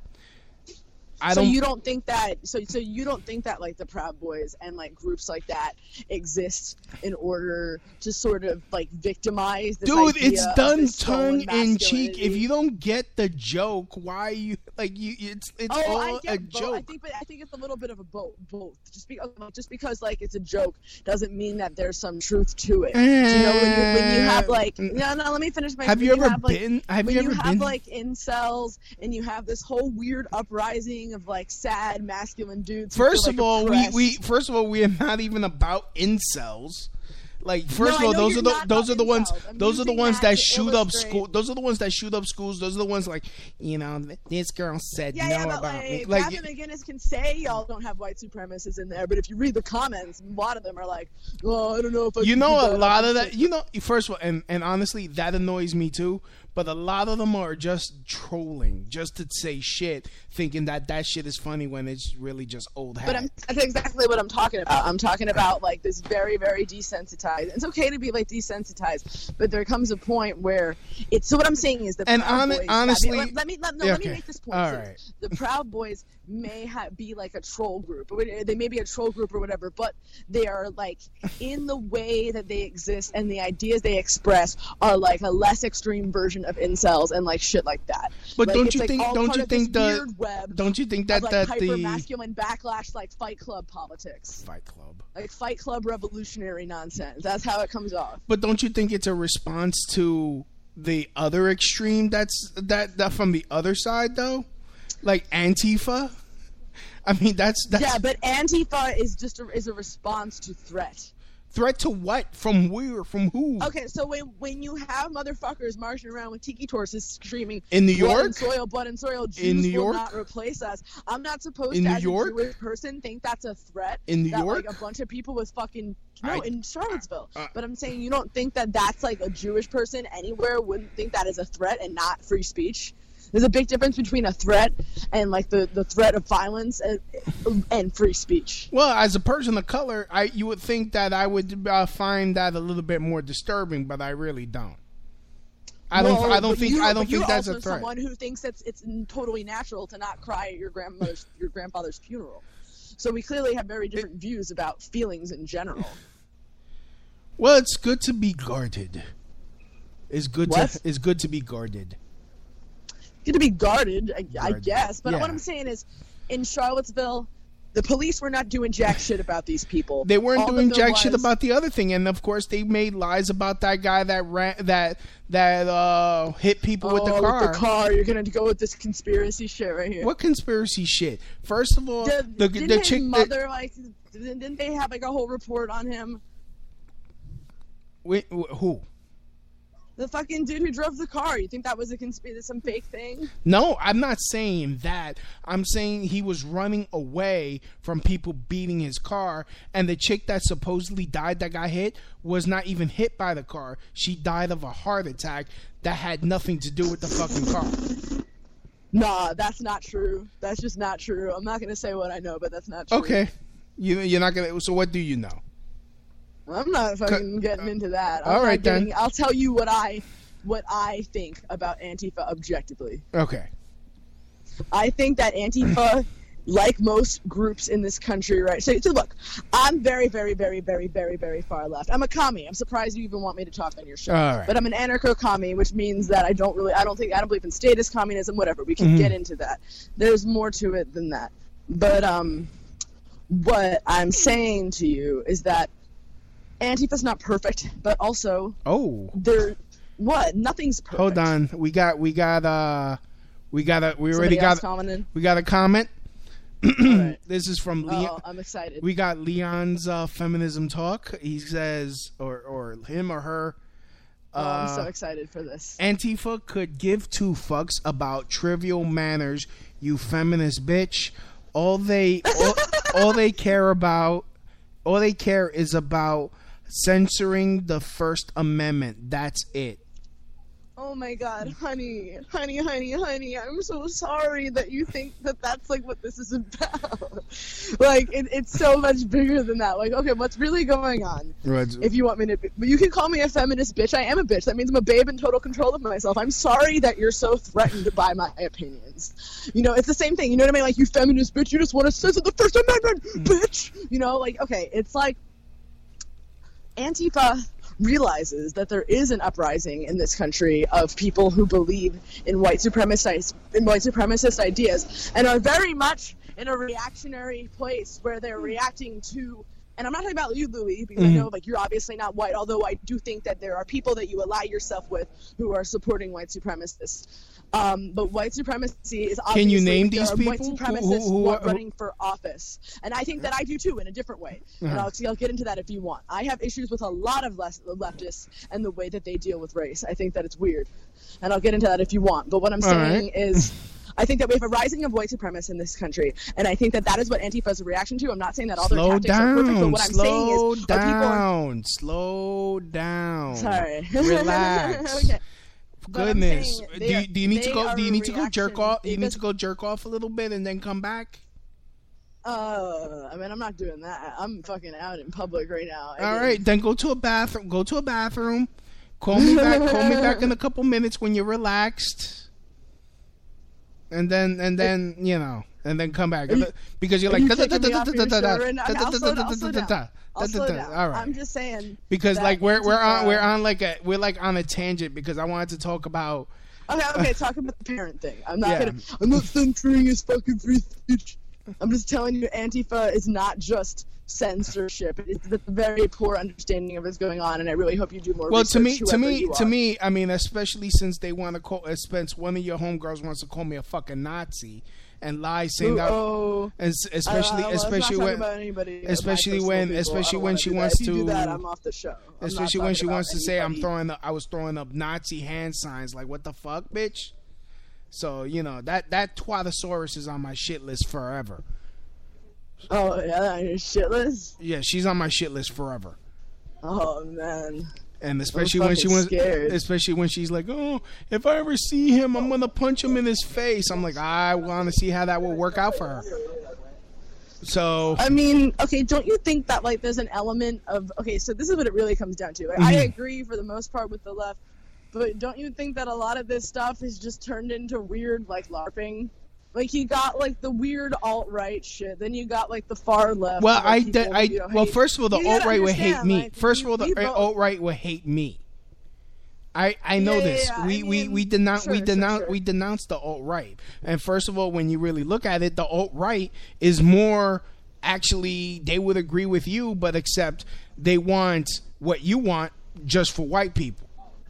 I so don't. you don't think that so so you don't think that like the Proud Boys and like groups like that exist in order to sort of like victimize this Dude, idea it's of done this stolen tongue in cheek. If masculinity? you don't get the joke, why you like you? It's it's Oh, all I a get both. joke. I think, but I think it's a little bit of a both. Both. Just because, just because, like, it's a joke doesn't mean that there's some truth to it. Do you know, when you when you have like, no, no. Let me finish my. Have when you ever have, like, been- have when you you ever have been- like incels and you have this whole weird uprising of like sad masculine dudes. who First feel, of like, all, we, oppressed. we first of all we are not even about incels. Like first No, I of all, know those you're are the not those about are the ones incels. I'm those are the using ones that that to shoot up illustrate- school. Those are the ones that shoot up schools. Those are the ones like you know this girl said Yeah, no yeah, but about like, me. Like Gavin McInnes can say y'all don't have white supremacists in there, but if you read the comments, a lot of them are like, "Oh, I don't know if I." you can know do a that. lot of that. You know first of all, and and honestly that annoys me too. But a lot of them are just trolling, just to say shit, thinking that that shit is funny when it's really just old hat. But I'm, that's exactly what I'm talking about. I'm talking about like this very, very desensitized. It's okay to be like desensitized, but there comes a point where it's. So what I'm saying is the And Proud hon- Boys. honestly- let me let me, let, no, Yeah, let me okay. make this point. All So right. The Proud Boys may ha- be like a troll group. Or they may be a troll group or whatever, but they are like in the way that they exist and the ideas they express are like a less extreme version of incels and like shit like that. But Like, don't it's, you like, think? all Don't part you of this think the? weird web Don't you think that of, like, that hyper the masculine backlash like Fight Club politics, Fight Club, like Fight Club revolutionary nonsense? That's how it comes off. But don't you think it's a response to the other extreme? That's that that from the other side though, like Antifa. I mean, that's that's Yeah, but Antifa is just a, is a response to threat. threat to what? From where? From who? Okay, so when when you have motherfuckers marching around with tiki torches screaming In New blood York? and soil, blood and soil, Jews In New will York? not replace us. I'm not supposed In to, New as York? a Jewish person, think that's a threat. In New that, York? like a bunch of people with fucking no, I- in Charlottesville. uh, but I'm saying you don't think that that's like a Jewish person anywhere wouldn't think that is a threat and not free speech. There's a big difference between a threat and like the, the threat of violence and, and free speech. Well, as a person of color, I you would think that I would uh, find that a little bit more disturbing, but I really don't. I don't. Well, I don't but think. you- I don't but you're think that's also a threat. Someone who thinks that's it's totally natural to not cry at your grandmother's, your grandfather's funeral. So we clearly have very different views about feelings in general. Well, it's good to be guarded. It's good What? to. It's good to be guarded. Good to be guarded, I, I Guarded. guess. But Yeah. what I'm saying is, in Charlottesville, the police were not doing jack shit about these people. They weren't All that doing there jack shit was- about the other thing, and of course they made lies about that guy that ran that that uh, hit people with the Oh, car. With the car, you're gonna go with this conspiracy shit right here. What conspiracy shit? First of all, The, the didn't the his chick. mother like? Didn't didn't they have like a whole report on him? Wait, wh- who? The fucking dude who drove the car. You think that was a conspiracy, some fake thing? No, I'm not saying that. I'm saying he was running away from people beating his car, and the chick that supposedly died that got hit was not even hit by the car. She died of a heart attack that had nothing to do with the fucking car. Nah, that's not true. That's just not true. I'm not gonna say what I know, but that's not true. Okay, you you're not gonna. So what do you know? I'm not fucking getting into that. I'm all not right, then. getting, I'll tell you what I what I think about Antifa objectively. Okay. I think that Antifa, like most groups in this country, right? So, so look, I'm very, very, very, very, very, very far left. I'm a commie. I'm surprised you even want me to talk on your show. All right. But I'm an anarcho-commie, which means that I don't really, I don't think, I don't believe in statist communism, whatever. We can Mm-hmm. get into that. There's more to it than that. But um, what I'm saying to you is that Antifa's not perfect, but also Oh. they're what? Nothing's perfect. Hold on. We got we got uh we got a we already Somebody else got commented? we got a comment. Right. This is from Leon. Oh, I'm excited. We got Leon's uh, feminism talk. He says, or or him or her. Oh, I'm uh, so excited for this. Antifa could give two fucks about trivial manners, you feminist bitch. All they all, all they care about, all they care is about censoring the First Amendment. That's it. Oh my God, honey, honey, honey, honey! I'm so sorry that you think that that's like what this is about. Like it, it's so much bigger than that. Like, okay, what's really going on? Right. If you want me to, be, you can call me a feminist bitch. I am a bitch. That means I'm a babe in total control of myself. I'm sorry that you're so threatened by my opinions. You know, it's the same thing. You know what I mean? Like, you feminist bitch, you just want to censor the First Amendment, bitch. You know, like, okay, it's like Antifa realizes that there is an uprising in this country of people who believe in white supremacist in white supremacist ideas and are very much in a reactionary place where they're reacting to, and I'm not talking about you, Louis, because mm-hmm. I know like you're obviously not white, although I do think that there are people that you ally yourself with who are supporting white supremacists. Um, but white supremacy is obviously... Can you name these people? White supremacists who, who, who are running for office. And I think that I do too, in a different way. Uh-huh. And I'll, I'll get into that if you want. I have issues with a lot of less, leftists and the way that they deal with race. I think that it's weird. And I'll get into that if you want. But what I'm All saying right. is... I think that we have a rising of white supremacists in this country, and I think that that is what Antifa is a reaction to. I'm not saying that all slow their tactics down, are perfect, but what I'm slow saying is... down, people... slow down. Sorry. Relax. Okay. Goodness, do you, are, do you need to go? Do you need to go jerk off? Do you need because, to go jerk off a little bit and then come back? Uh, I mean, I'm not doing that. I'm fucking out in public right now. All right, then go to a bathroom. Go to a bathroom. Call me back. Call me back in a couple minutes when you're relaxed. And then, and then, you know, and then come back because you're like. I'll slow down. All right. I'm just saying. Because like we're we're on we're on like a we're like on a tangent because I wanted to talk about. Okay, okay, talk about the parent thing. I'm not Yeah. gonna. I'm not censoring his fucking free speech. I'm just telling you, Antifa is not just censorship. It's the very poor understanding of what's going on, and I really hope you do more. Well, to me, research, to whoever me, you to are. me, I mean, especially since they want to call, uh, Spence, one of your homegirls wants to call me a fucking Nazi and lie saying Ooh, that, oh. es- especially, Uh, well, especially let's not when, talk about anybody of my especially personal when, people. especially I don't when wanna she do that. wants If you to, do that, I'm off the show. I'm especially not when she talking wants to about say I'm anybody. throwing, up, I was throwing up Nazi hand signs. Like, what the fuck, bitch? So you know that that Twatosaurus is on my shit list forever. Oh yeah, you're shitless. Yeah, she's on my shit list forever. Oh man. And especially when she fucking wants, scared. especially when she's like, "Oh, if I ever see him, I'm gonna punch him in his face." I'm like, I want to see how that will work out for her. So I mean, okay, don't you think that like there's an element of okay? So this is what it really comes down to. Like, Mm-hmm. I agree for the most part with the left, but don't you think that a lot of this stuff is just turned into weird like LARPing? Like you got like the weird alt right shit, then you got like the far left. Well, where I, people, de- I you know, well, hate- first of all, the You gotta alt right would hate understand, me. like, First of we- all, we the both- alt right would hate me. I I know Yeah, yeah, this. yeah, We, I we mean, we denounce sure, we sure, denounce sure. we denounce the alt right. And first of all, when you really look at it, the alt right is more actually they would agree with you, but except they want what you want just for white people.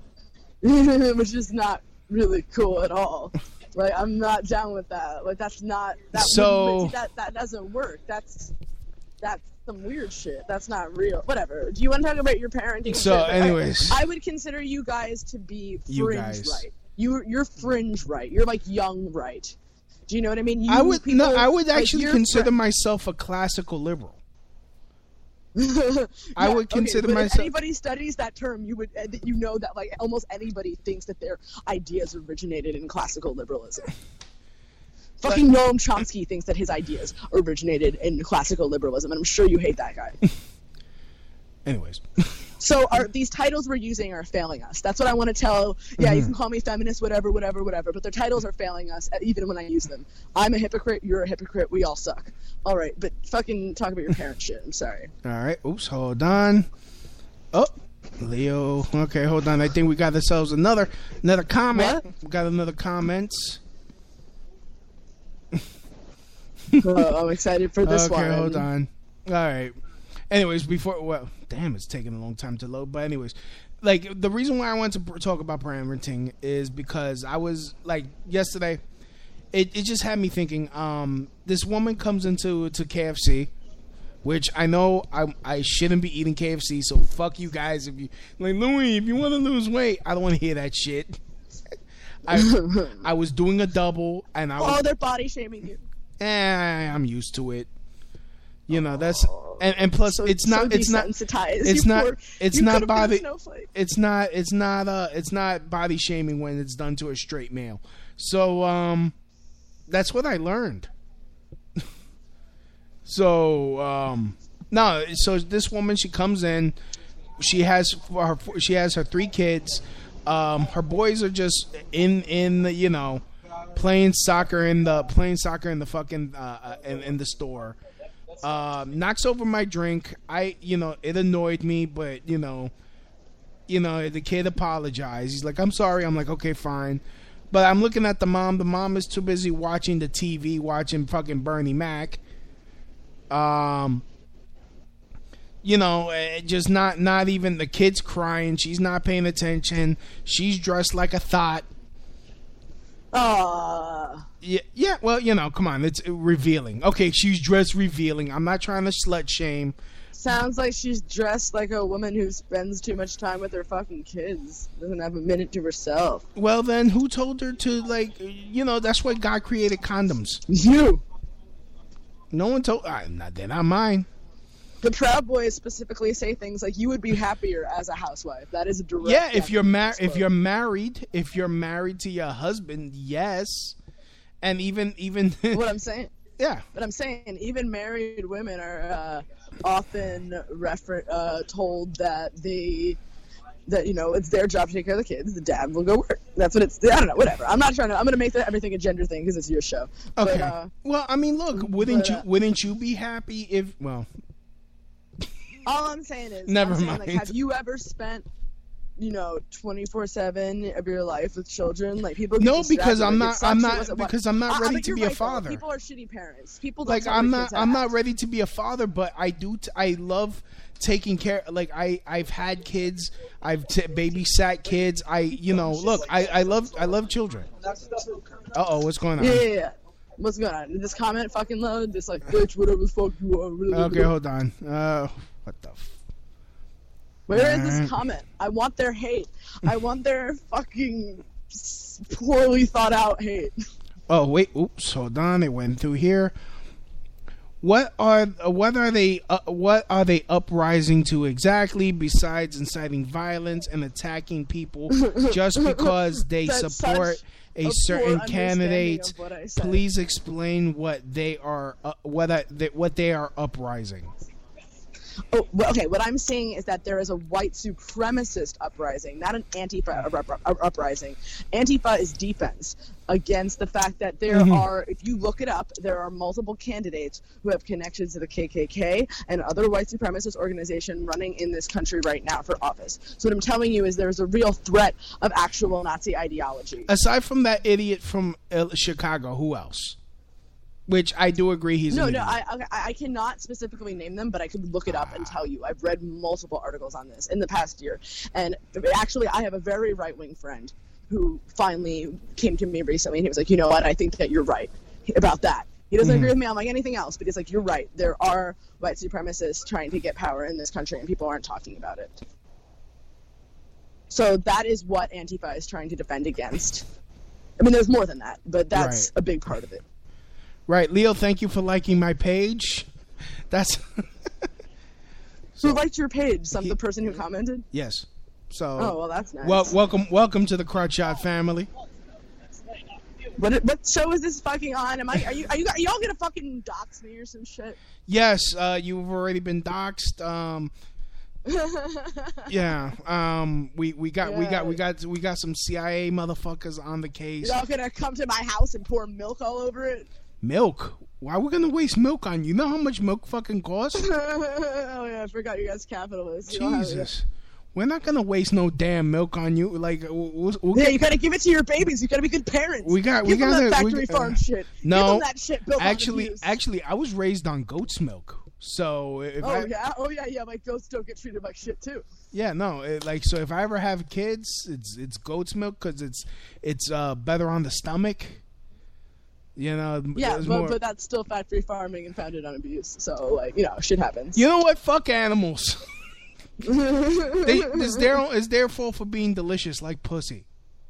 which is not really cool at all. Like I'm not down with that. Like that's not that. So- wouldn't- that that doesn't work. That's that's some weird shit. That's not real. Whatever. Do you want to talk about your parenting? So, shit? I- anyways. I, would consider you guys to be You fringe guys. right. You you're fringe right. You're like young right. Do you know what I mean? You I would no, people- I would like, actually you're consider fri- myself a classical liberal. I Yeah, would okay, consider but myself. If anybody studies that term, you would uh, that you know that like almost anybody thinks that their ideas originated in classical liberalism. Fucking Noam Chomsky thinks that his ideas originated in classical liberalism, and I'm sure you hate that guy. Anyways, So are these titles we're using are failing us. That's what I want to tell. Yeah, mm-hmm. You can call me feminist, whatever, whatever, whatever. But their titles are failing us, even when I use them. I'm a hypocrite. You're a hypocrite. We all suck. All right, but fucking talk about your parents' shit. I'm sorry. All right. Oops. Hold on. Oh, Leo. Okay, hold on. I think we got ourselves another another comment. What? We got another comment. Oh, I'm excited for this okay, one. Okay, hold on. All right. Anyways, before well, damn, it's taking a long time to load. But anyways, like the reason why I wanted to talk about parenting is because I was like yesterday, it, it just had me thinking. Um, this woman comes into to K F C, which I know I I shouldn't be eating K F C. So fuck you guys if you like Louis. If you want to lose weight, I don't want to hear that shit. I I was doing a double and I was, oh, they're body shaming you. Eh, I'm used to it. You know, that's and, and plus so, it's not so it's not it's you not poor, it's not body it's not it's not uh it's not body shaming when it's done to a straight male. So um that's what I learned. so um no, so this woman, she comes in, she has her she has her three kids. Um her boys are just in in the, you know, playing soccer in the playing soccer in the fucking uh in, in the store. Uh, knocks over my drink. I, you know, it annoyed me, but you know, you know, the kid apologized. He's like, "I'm sorry." I'm like, "Okay, fine." But I'm looking at the mom. The mom is too busy watching the T V, watching fucking Bernie Mac. Um, you know, just not, not even the kid's crying. She's not paying attention. She's dressed like a thought. Uh yeah, yeah. Well, you know, come on, it's revealing. Okay, she's dressed revealing. I'm not trying to slut shame. Sounds like she's dressed like a woman who spends too much time with her fucking kids. Doesn't have a minute to herself. Well, then, who told her to, like, you know? That's why God created condoms. You. No one told. Uh, not they're not mine. The Proud Boys specifically say things like, "You would be happier as a housewife." That is a direct. Yeah, if you're married, if you're married, if you're married to your husband, yes, and even even. What I'm saying. Yeah. But I'm saying even married women are uh, often refer- uh, told that they that you know it's their job to take care of the kids. The dad will go work. That's what it's. I don't know. Whatever. I'm not trying to. I'm going to make that everything a gender thing because it's your show. Okay. But, uh, well, I mean, look, wouldn't but, uh, you wouldn't you be happy if well. All I'm saying is, never I'm saying, mind. Like, have you ever spent, you know, twenty-four seven of your life with children? Like people. No, because I'm not. I'm not because I'm not ready to be a father. People are shitty parents. People don't like I'm not. I'm not ready to be a father, but I do. T- I love taking care. Like I, I've had kids. I've t- babysat kids. I, you know, look. I, I love. I love children. Uh oh, what's going on? Yeah, yeah, yeah. What's going on? Did this comment fucking load? Just like, bitch, whatever the fuck you want. Okay, hold on. Uh, what the f- Where is this comment? I want their hate. I want their fucking poorly thought out hate. Oh, wait. Oops, hold on. It went through here. What are what are they uh, what are they uprising to exactly besides inciting violence and attacking people just because they support a, a certain candidate? Please explain what they are uh, what I, they, what they are uprising. Oh, well, okay, what I'm saying is that there is a white supremacist uprising, not an Antifa up- up- uprising. Antifa is defense against the fact that there mm-hmm. are, if you look it up, there are multiple candidates who have connections to the K K K and other white supremacist organization running in this country right now for office. So what I'm telling you is there's a real threat of actual Nazi ideology. Aside from that idiot from uh, Chicago, who else? Which I do agree he's no, an no. idiot. I, I cannot specifically name them, but I could look it up and tell you. I've read multiple articles on this in the past year, and actually, I have a very right wing friend who finally came to me recently, and he was like, "You know what? I think that you're right about that." He doesn't mm-hmm. agree with me on like anything else, but he's like, "You're right. There are white supremacists trying to get power in this country, and people aren't talking about it." So that is what Antifa is trying to defend against. I mean, there's more than that, but that's right. a big part of it. Right, Leo, thank you for liking my page. That's so, who liked your page? Some he, the person who commented? Yes. So oh well, that's nice. Well, welcome, welcome to the Crotch Shot family. What what show is this fucking on? Am I? Are you? Are you? Are y'all gonna fucking dox me or some shit? Yes, uh, you've already been doxed. Um, Yeah. Um. We we got we Yeah. got we got we got some C I A motherfuckers on the case. Y'all gonna come to my house and pour milk all over it? Milk. Why are we gonna waste milk on you? You know how much milk fucking costs? Oh yeah, I forgot you guys capitalists. You don't have it. Jesus. We're not gonna waste no damn milk on you. Like, we'll, we'll Yeah, get, you gotta give it to your babies. You gotta be good parents. we got, Give we them got that to factory farm shit. No, Give them that shit built on actually, abuse. actually, I was raised on goat's milk. So if Oh I, yeah, oh yeah, yeah. My goats don't get treated like shit too. yeah, no, it, like so if I ever have kids, it's it's goat's milk because it's it's uh, better on the stomach. You know, Yeah, it's but, more- but that's still factory farming and founded on abuse. So like, you know, shit happens. you know what? Fuck animals. they, it's their own, it's their fault for being delicious like pussy.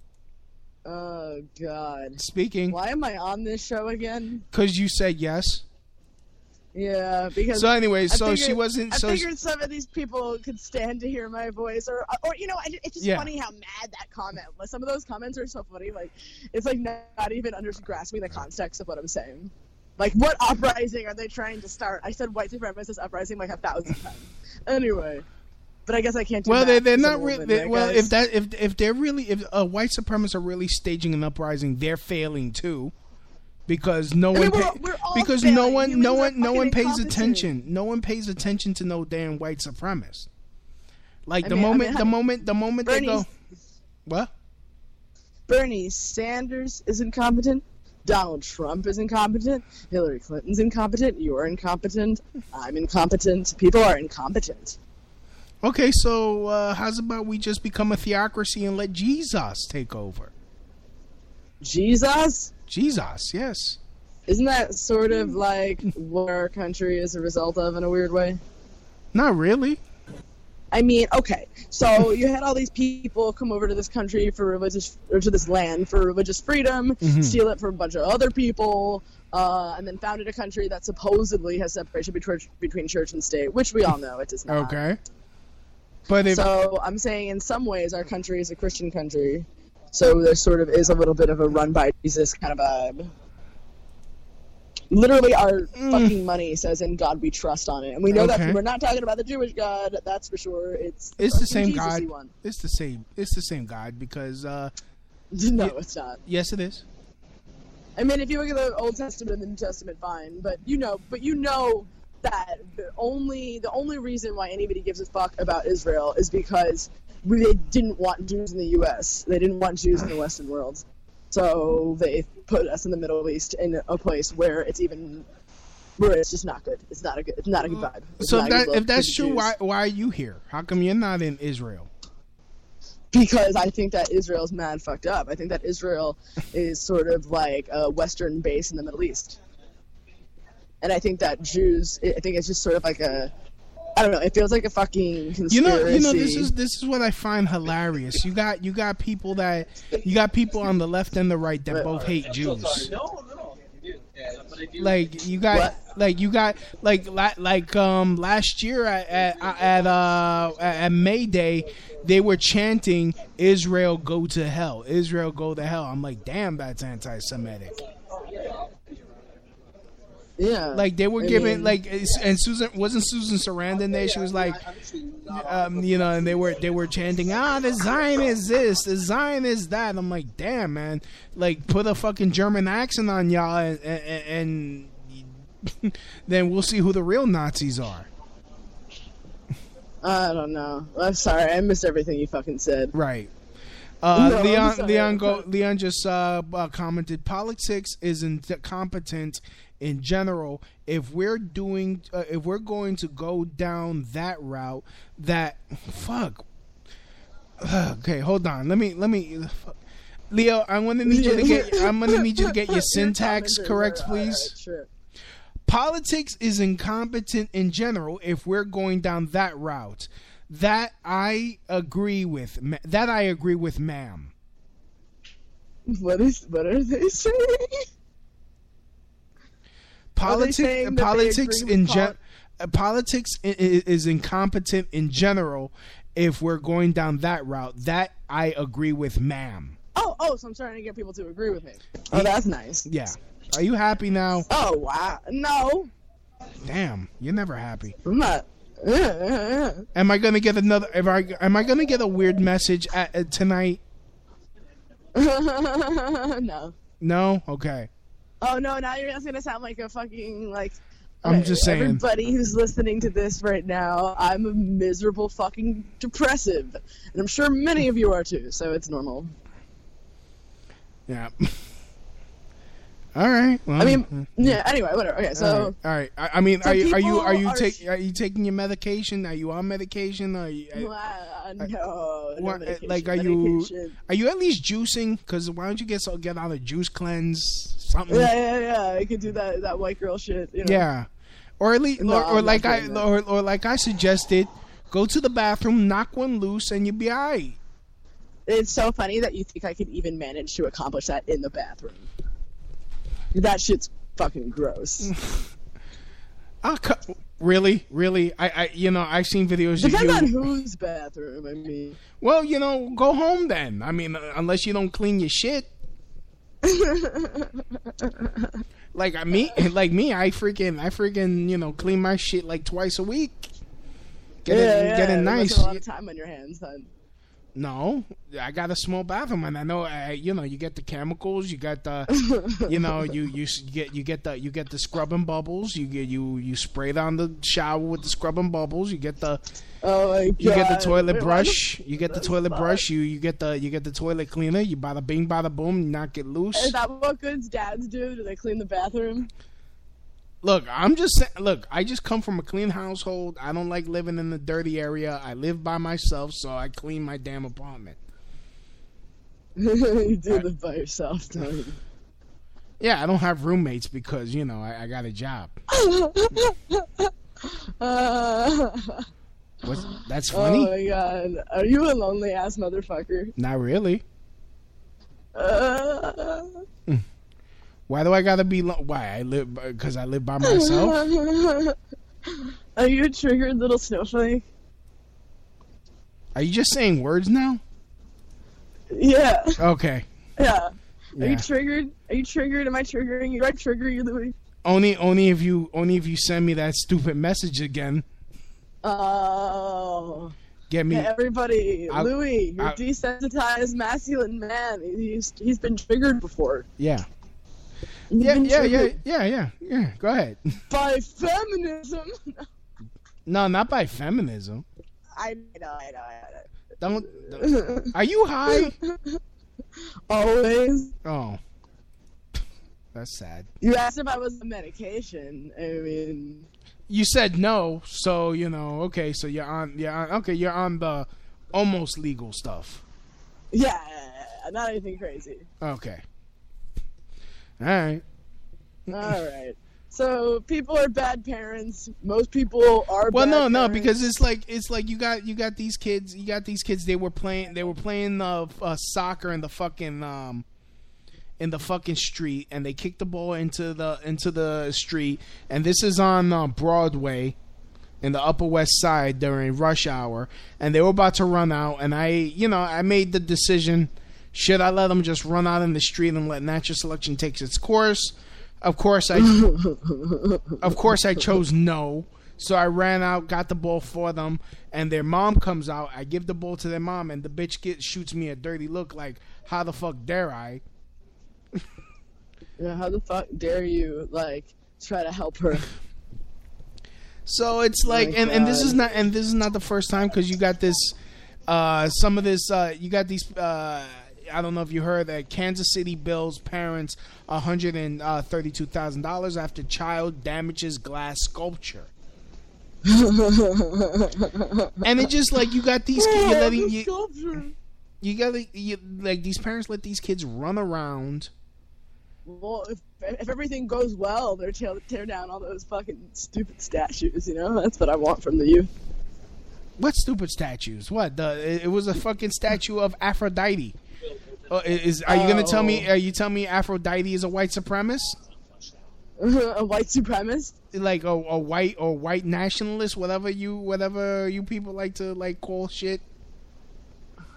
Oh God. Speaking, Why am I on this show again? because you said yes. Yeah, because So anyway, I so figured- she wasn't. I So figured some of these people could stand to hear my voice, or, or you know, and it's just Yeah. funny how mad that comment was. Some of those comments are so funny, like it's like not, not even under grasping the context of what I'm saying. Like, what uprising are they trying to start? I said white supremacist uprising like a thousand times. Anyway, but I guess I can't do well, that. they they're because I'm not a really. woman, They, I well, guess. if that if if they're really if uh, white supremacists are really staging an uprising, they're failing too, because no I one mean, we're- pay- we're all because no failing. one Humans no are one no fucking one pays incompetent. attention. No one pays attention to no damn white supremacist. Like I the mean- I moment mean, the moment the moment they go, Bernie's- what? Bernie Sanders is incompetent. Donald Trump is incompetent. Hillary Clinton's incompetent. You're incompetent. I'm incompetent. People are incompetent. Okay, so uh, how's about we just become a theocracy and let Jesus take over? Jesus? Jesus, yes. Isn't that sort of like what our country is a result of in a weird way? Not really. I mean, okay, so you had all these people come over to this country for religious, or to this land for religious freedom, Mhm. steal it from a bunch of other people, uh, and then founded a country that supposedly has separation between between church and state, which we all know it does not. Okay. But if So I'm saying in some ways our country is a Christian country, so there sort of is a little bit of a run by Jesus kind of vibe. Literally, our fucking money says "In God We Trust" on it, and we know Okay. that we're not talking about the Jewish God. That's for sure. It's it's the fucking same Jesus-y God. one. It's the same. It's the same God because uh, No, Yeah. it's not. yes, it is. I mean, if you look at the Old Testament and the New Testament, fine, but you know, but you know that the only the only reason why anybody gives a fuck about Israel is because we, they didn't want Jews in the U S They didn't want Jews in the Western world, so they put us in the Middle East in a place where it's even where it's just not good. It's not a good. It's not a good vibe. It's So not if, a that, good look if that's for the true, Jews. why why are you here? How come you're not in Israel? Because I think that Israel's mad fucked up. I think that Israel is sort of like a Western base in the Middle East. And I think that Jews, I think it's just sort of like a, I don't know, it feels like a fucking conspiracy. You know, you know, this is this is what I find hilarious. You got you got people that you got people on the left and the right that both hate Jews. Like you got, What? like you got, like la- like um last year at at, at uh at May Day, they were chanting "Israel go to hell, Israel go to hell." I'm like, damn, that's anti-Semitic. Yeah. Like they were I giving mean- like, and Susan wasn't Susan Sarandon there. She was like, um, you know, and they were they were chanting, ah, the Zion is this, the Zion is that. I'm like, damn, man, like put a fucking German accent on y'all, and, and, and then we'll see who the real Nazis are. I don't know. I'm sorry, I missed everything you fucking said. Right. Uh, No, I'm Leon sorry. Leon go, Leon just uh, uh, commented, politics is incompetent in general. If we're doing, uh, if we're going to go down that route, that fuck. Okay, hold on. Let me let me. Leo, I'm gonna need you to get. I'm gonna need you to get your syntax Your correct, comments are- please. alright, sure. Politics is incompetent in general if we're going down that route. That I agree with. ma- That I agree with, ma'am. What is? What are they saying? Politics, saying that they politics agree in with gen, pol- uh, politics i- i- is incompetent in general if we're going down that route. That I agree with, ma'am. Oh, oh, so I'm starting to get people to agree with me. Oh, that's nice. Yeah. Are you happy now? Oh wow, no, Damn, you're never happy. I'm not. Am I gonna get another? Am I, am I gonna get a weird message at, at tonight? No. No. Okay. Oh no! Now you're just gonna sound like a fucking like. I'm okay, just saying. Everybody who's listening to this right now, I'm a miserable fucking depressive, and I'm sure many of you are too. So it's normal. Yeah. All right. Well, I mean, yeah. Anyway, whatever. Okay, so. All right. All right. I, I mean, so are you are you are you are take are you taking your medication? Are you on medication? Are you, are, uh, no, no what, medication, like, are medication. you are you at least juicing? Because why don't you get so get on a juice cleanse? Something. Yeah, yeah, yeah. I could do that that white girl shit. You know? Yeah. Or at least, No, or, or I'm like not I, doing that. or, or like I suggested, go to the bathroom, knock one loose, and you'll be alright. It's so funny that you think I could even manage to accomplish that in the bathroom. That shit's fucking gross. I'll cu- really, really, I, I, you know, I've seen videos of Depends on you. whose bathroom. I mean, Well, you know, go home then. I mean, uh, unless you don't clean your shit. Like I me, like me, I freaking, I freaking, you know, clean my shit like twice a week. Get yeah, it, yeah, get it you must nice. have a lot of time on your hands, then. No, I got a small bathroom, and I know, I, you know, you get the chemicals, you got the, you know, you you s- get you get the you get the scrubbing bubbles, you get you you spray down the shower with the scrubbing bubbles, you get the, Oh my god! you get the toilet Wait, brush, why you get the That's toilet fine. brush, you you get the you get the toilet cleaner, you bada bing bada boom, you knock it Is loose. that what good dads do? Do they clean the bathroom? Look, I'm just saying. Look, I just come from a clean household. I don't like living in the dirty area. I live by myself, so I clean my damn apartment. You do live by yourself, don't you? Yeah, I don't have roommates because you know I, I got a job. Uh, What's, that's oh funny. my god! Are you a lonely ass motherfucker? Not really. Uh, Why do I gotta be? Lo- Why I live? Because I live by myself. Are you a triggered little snowflake? Are you just saying words now? Yeah. Okay. Yeah. Are Yeah. you triggered? Are you triggered? Am I triggering you? Do I trigger you, Louis? Only, only if you, only if you send me that stupid message again. Oh. Get me. Hey, everybody, I'll- Louis, you're I'll- desensitized masculine man. He's he's been triggered before. Yeah. You've Yeah, been yeah, yeah, triggered yeah, yeah, yeah. Go ahead. by feminism. No, not by feminism. I know, I know, I Don't. know. don't- Are you high? Always. Oh, that's sad. You asked if I was on medication. I mean, You said no, so you know. Okay, so you're on. You're on. Okay, you're on the almost legal stuff. yeah, not anything crazy. Okay. All right. All right. So people are bad parents. Most people are. Well, bad no, no, parents. because it's like it's like you got you got these kids. You got these kids. They were playing. They were playing uh, uh, soccer in the fucking um, in the fucking street, and they kicked the ball into the into the street. And this is on uh, Broadway, in the Upper West Side during rush hour. And they were about to run out, and I, you know, I made the decision: should I let them just run out in the street and let natural selection take its course? Of course, I, of course, I chose no. So I ran out, got the ball for them, and their mom comes out. I give the ball to their mom, and the bitch gets shoots me a dirty look, like, "How the fuck dare I?" Yeah, how the fuck dare you like try to help her? So it's like, My and, and this God. is not, and this is not the first time because you got this, uh, some of this, uh, you got these. Uh, I don't know if you heard that Kansas City bills parents one hundred and thirty-two thousand dollars after child damages glass sculpture. And it just like you got these kids, you're letting you, Sculpture. you got you, like these parents let these kids run around. Well, if, if everything goes well, they're tear, tear down all those fucking stupid statues. You know, that's what I want from the youth. What stupid statues? What the? It was a fucking statue of Aphrodite. Uh, is are you gonna tell me? Are you telling me Aphrodite is a white supremacist? A white supremacist? Like a, a white or white nationalist, whatever you whatever you people like to like call shit.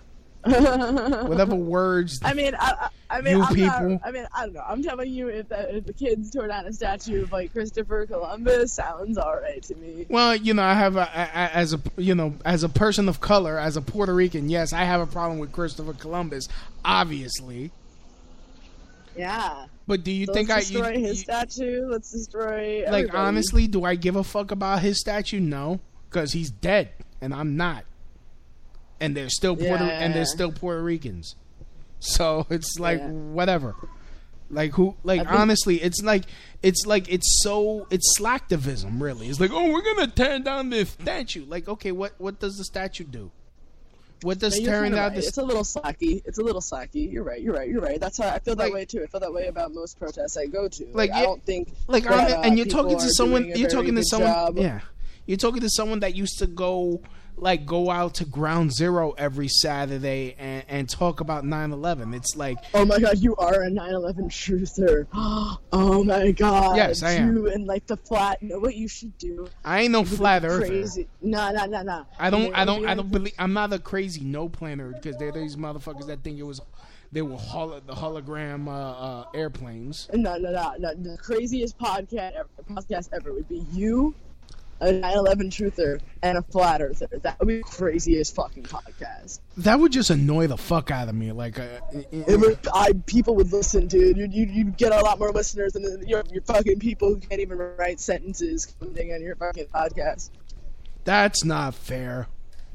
whatever words. I mean, I, I, I mean, you I'm people. Not, I mean, I don't know. I'm telling you, if the, if the kids tore down a statue of like Christopher Columbus, sounds all right to me. Well, you know, I have a, a as a you know as a person of color, as a Puerto Rican, yes, I have a problem with Christopher Columbus, obviously. Yeah. But do you so think let's I destroy you, his you, statue? Let's destroy. Like everybody. honestly, do I give a fuck about his statue? No, because he's dead and I'm not. And they're still Puerto yeah. and they're still Puerto Ricans, so it's like yeah. whatever. Like who? Like think, honestly, it's like it's like it's so it's slacktivism. Really, it's like oh, we're gonna tear down this statue. Like okay, what what does the statue do? What does no, tearing down right. the? It's a little slacky. It's a little slacky. You're right. You're right. You're right. That's how I feel that like, way too. I feel that way about most protests I go to. Like, like I don't think like that, uh, and you're talking to are someone. You're talking to someone. job. Yeah, you're talking to someone that used to go. Like go out to Ground Zero every Saturday and, and talk about nine eleven. It's like, oh my god, you are a nine eleven truther. Oh my god, yes, I am. You and like the flat. Know what you should do? I ain't no flat earther. Crazy. No, no, no, no. I don't. I don't. I don't believe. I'm not a crazy no planner because they're these motherfuckers that think it was. They were holo, the hologram uh, uh, airplanes. No, no, no, no. The craziest podcast ever, podcast ever would be you, a nine eleven truther, and a flat earther. That would be the craziest fucking podcast. That would just annoy the fuck out of me. Like, uh, it would, I people would listen, dude. You'd, you'd, you'd get a lot more listeners than your your fucking people who can't even write sentences commenting on your fucking podcast. That's not fair.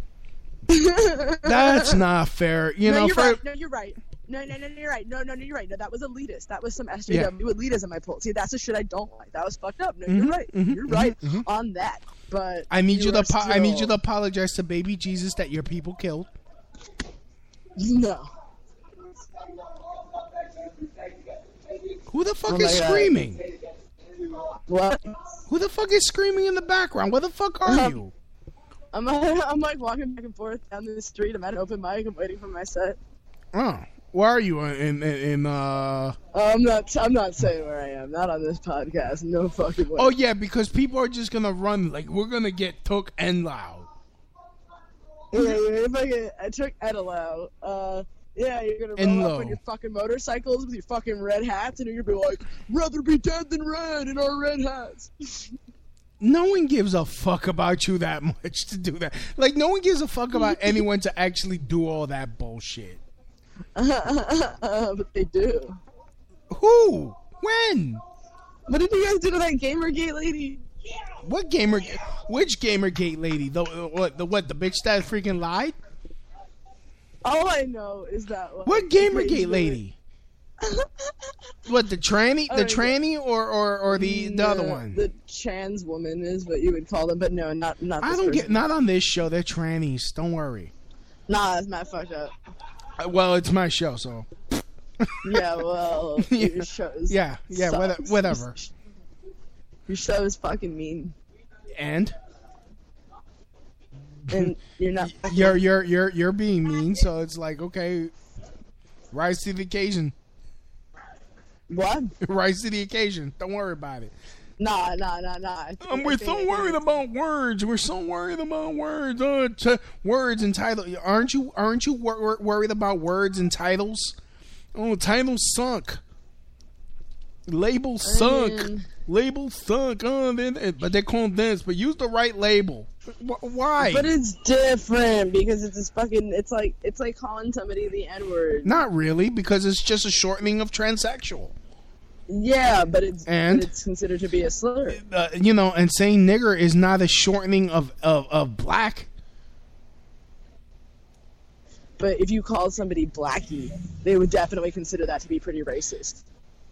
That's not fair. You no, know, you're for, right. No, you're right. No, no, no, no, you're right. No, no, no, you're right. No, that was elitist. That was some S J W yeah. elitism I pulled. See, that's the shit I don't like. That was fucked up. No, mm-hmm, you're right. Mm-hmm, you're right mm-hmm. on that. But I need you, you to still... I need you to apologize to baby Jesus that your people killed. No. Who the fuck oh is screaming? What? Who the fuck is screaming in the background? Where the fuck are um, you? I'm I'm like walking back and forth down the street. I'm at an open mic. I'm waiting for my set. Oh, where are you in in, in uh? I'm not. I'm not saying where I am. Not on this podcast. No fucking way. Oh yeah, because people are just gonna run like we're gonna get took and loud. Yeah, if I get I took Ed loud. Uh, yeah, you're gonna roll up on your fucking motorcycles with your fucking red hats, and you're gonna be like, "Rather be dead than red in our red hats." No one gives a fuck about you that much to do that. Like, no one gives a fuck about anyone to actually do all that bullshit. Uh, but they do. Who? When? What did you guys do to that Gamergate lady? What Gamer? Which Gamergate lady? The what? The what? The bitch that freaking lied? All I know is that. Like, what Gamergate lady? What, the tranny, the tranny, or, or, or the, the no, other one? The trans woman is what you would call them, but no, not not. This I don't person. get, not on this show. They're trannies. Don't worry. Nah, that's not fucked up. Uh, well, it's my show, so. Yeah, well, yeah. your show's yeah, yeah, sucks. whatever. Your show is fucking mean. And. And you're not. You're you're you're you're being mean, so it's like okay, rise to the occasion. What? Rise to the occasion. Don't worry about it. Nah, nah, nah, nah. Um, we're so worried about words. We're so worried about words. Uh, t- words and titles. Aren't you? Aren't you wor- wor- worried about words and titles? Oh, titles sunk. Labels sunk. mean, Labels sunk. Oh, they, they, but they call them this. But use the right label. Why? But it's different because it's this fucking. It's like it's like calling somebody the N word. Not really, because it's just a shortening of transsexual. Yeah, but it's and but it's considered to be a slur. Uh, you know, and saying nigger is not a shortening of, of, of black. But if you called somebody blackie, they would definitely consider that to be pretty racist.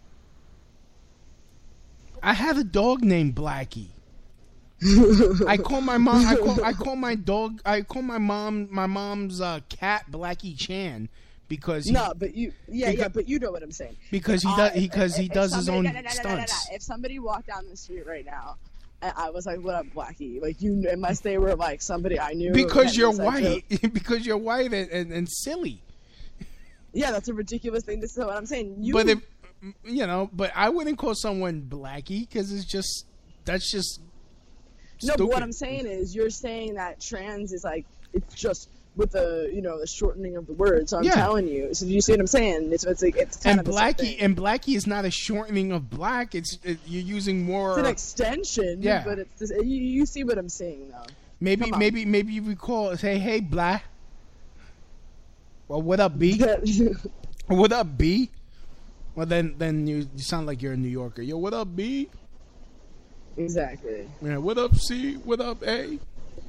I had a dog named Blackie. I call my mom. I call. I call my dog. I call my mom. My mom's uh, cat Blackie Chan because he, no, but you. Yeah, because, yeah, but you know what I'm saying. Because he does. Because he does his own no, no, no, stunts. No, no, no, no. If somebody walked down the street right now, and I was like, "What up, Blackie?" Like you, unless they were like somebody I knew. Because you're white. because you're white and, and, and silly. Yeah, that's a ridiculous thing to say. What I'm saying. You, but if you know, but I wouldn't call someone Blackie because it's just that's just. No, stupid. but what I'm saying is, you're saying that trans is like it's just with the you know the shortening of the word. So I'm Yeah. telling you. So you see what I'm saying? It's it's like it's kind And of the same Blackie thing. and Blackie is not a shortening of black. It's it, you're using more. It's an extension. Yeah. But it's just, you, you see what I'm saying though. maybe come on. maybe maybe you recall say hey Black. Well, what up B? What up B? Well then then you, you sound like you're a New Yorker. Yo, what up B? Exactly. Yeah, what up C? What up A?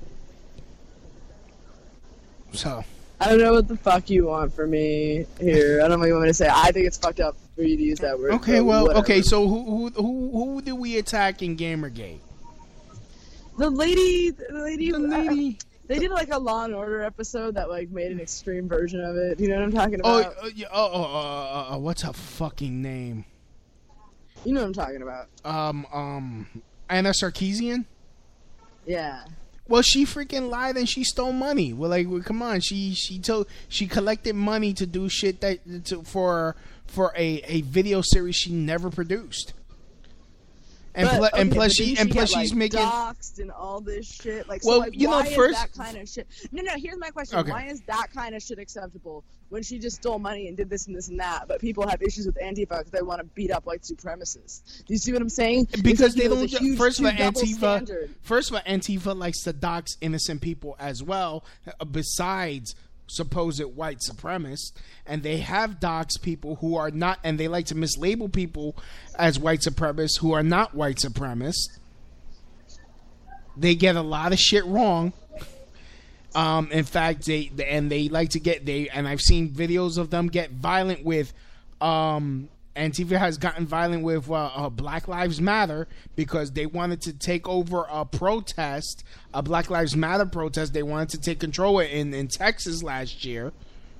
So I don't know what the fuck you want from me here. I don't know what you want me to say. I think it's fucked up for you to use that word. okay, but well, whatever. okay. So who who who who do we attack in Gamergate? The lady, the lady, The lady. uh, they did like a Law and Order episode that like made an extreme version of it. You know what I'm talking Oh, about? uh, yeah, oh, oh, uh, uh, uh, what's her fucking name? You know what I'm talking about? Um, um, Anna Sarkeesian. Yeah. Well, she freaking lied and she stole money. Well, like, well, come on, she she told she collected money to do shit that to, for for a, a video series she never produced. And But, pl- okay, and plus but she then and plus got, she's like, making. doxxed and all this shit. Like, Well, so, like, you know, why is first- that kind of shit? No, no. Here's my question: Okay. Why is that kind of shit acceptable when she just stole money and did this and this and that? But people have issues with Antifa because they want to beat up white supremacists. Do you see what I'm saying? Because It's like, they you know, don't. there's a ju- huge, First of all, huge double Antifa. standard. First of all, Antifa likes to dox innocent people as well. uh, Besides supposed white supremacists, and they have doxed people who are not, and they like to mislabel people as white supremacists who are not white supremacists. They get a lot of shit wrong. Um, in fact, they and they like to get they and I've seen videos of them get violent with. Um, Antifa has gotten violent with uh, uh, Black Lives Matter because they wanted to take over a protest, a Black Lives Matter protest. They wanted to take control in in Texas last year.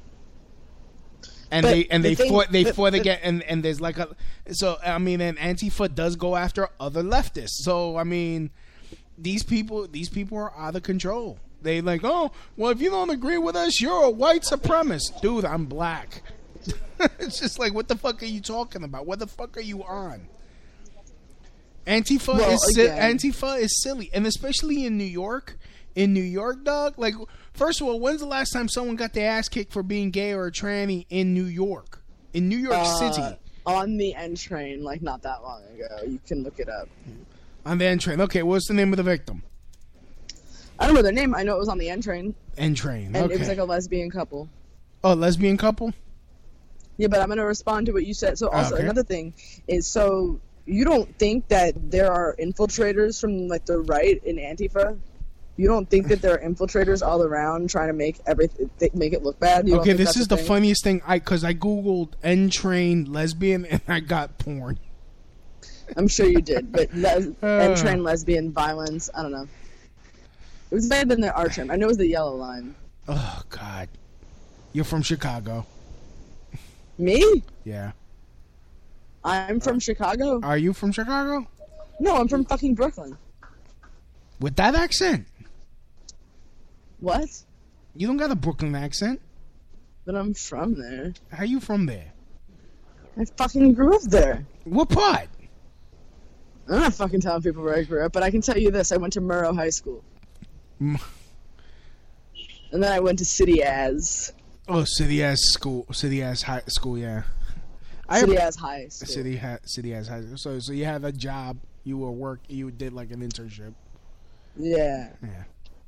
And But they and the they thing- fought they but- fought but- again and, and there's like a so I mean and Antifa does go after other leftists. So I mean these people these people are out of control. They like, oh, well, if you don't agree with us, you're a white supremacist. Dude, I'm black. It's just like, what the fuck are you talking about? What the fuck are you on? Antifa Well, is si- again- Antifa is silly, and especially in New York. In New York, dog. Like, first of all, when's the last time someone got their ass kicked for being gay or a tranny in New York? In New York Uh, City, on the N train, like not that long ago. You can look it up. on the N train. Okay, what's the name of the victim? I don't know their name. I know it was on the N train, N train. and Okay. it was like a lesbian couple. Oh, lesbian couple. Yeah, but I'm going to respond to what you said. So also Okay. another thing is, so you don't think that there are infiltrators from like the right in Antifa? You don't think that there are infiltrators all around trying to make everything make it look bad? You don't Okay, think this that's is a the thing? funniest thing. I because I googled N train lesbian and I got porn. I'm sure you did, but les- Uh. N train lesbian violence. I don't know. It was better than the R train. I know it was the yellow line. Oh God, you're from Chicago. Me? Yeah. I'm from Chicago. Are you from Chicago? No, I'm from fucking Brooklyn. With that accent? What? You don't got a Brooklyn accent. But I'm from there. How you from there? I fucking grew up there. What part? I'm not fucking telling people where I grew up, but I can tell you this: I went to Murrow High School, M- and then I went to City As. Oh, city ass school, city ass high school. Yeah. I City As High School. City ha- city ass high school. So so you had a job. You were work. You did like an internship. Yeah. Yeah.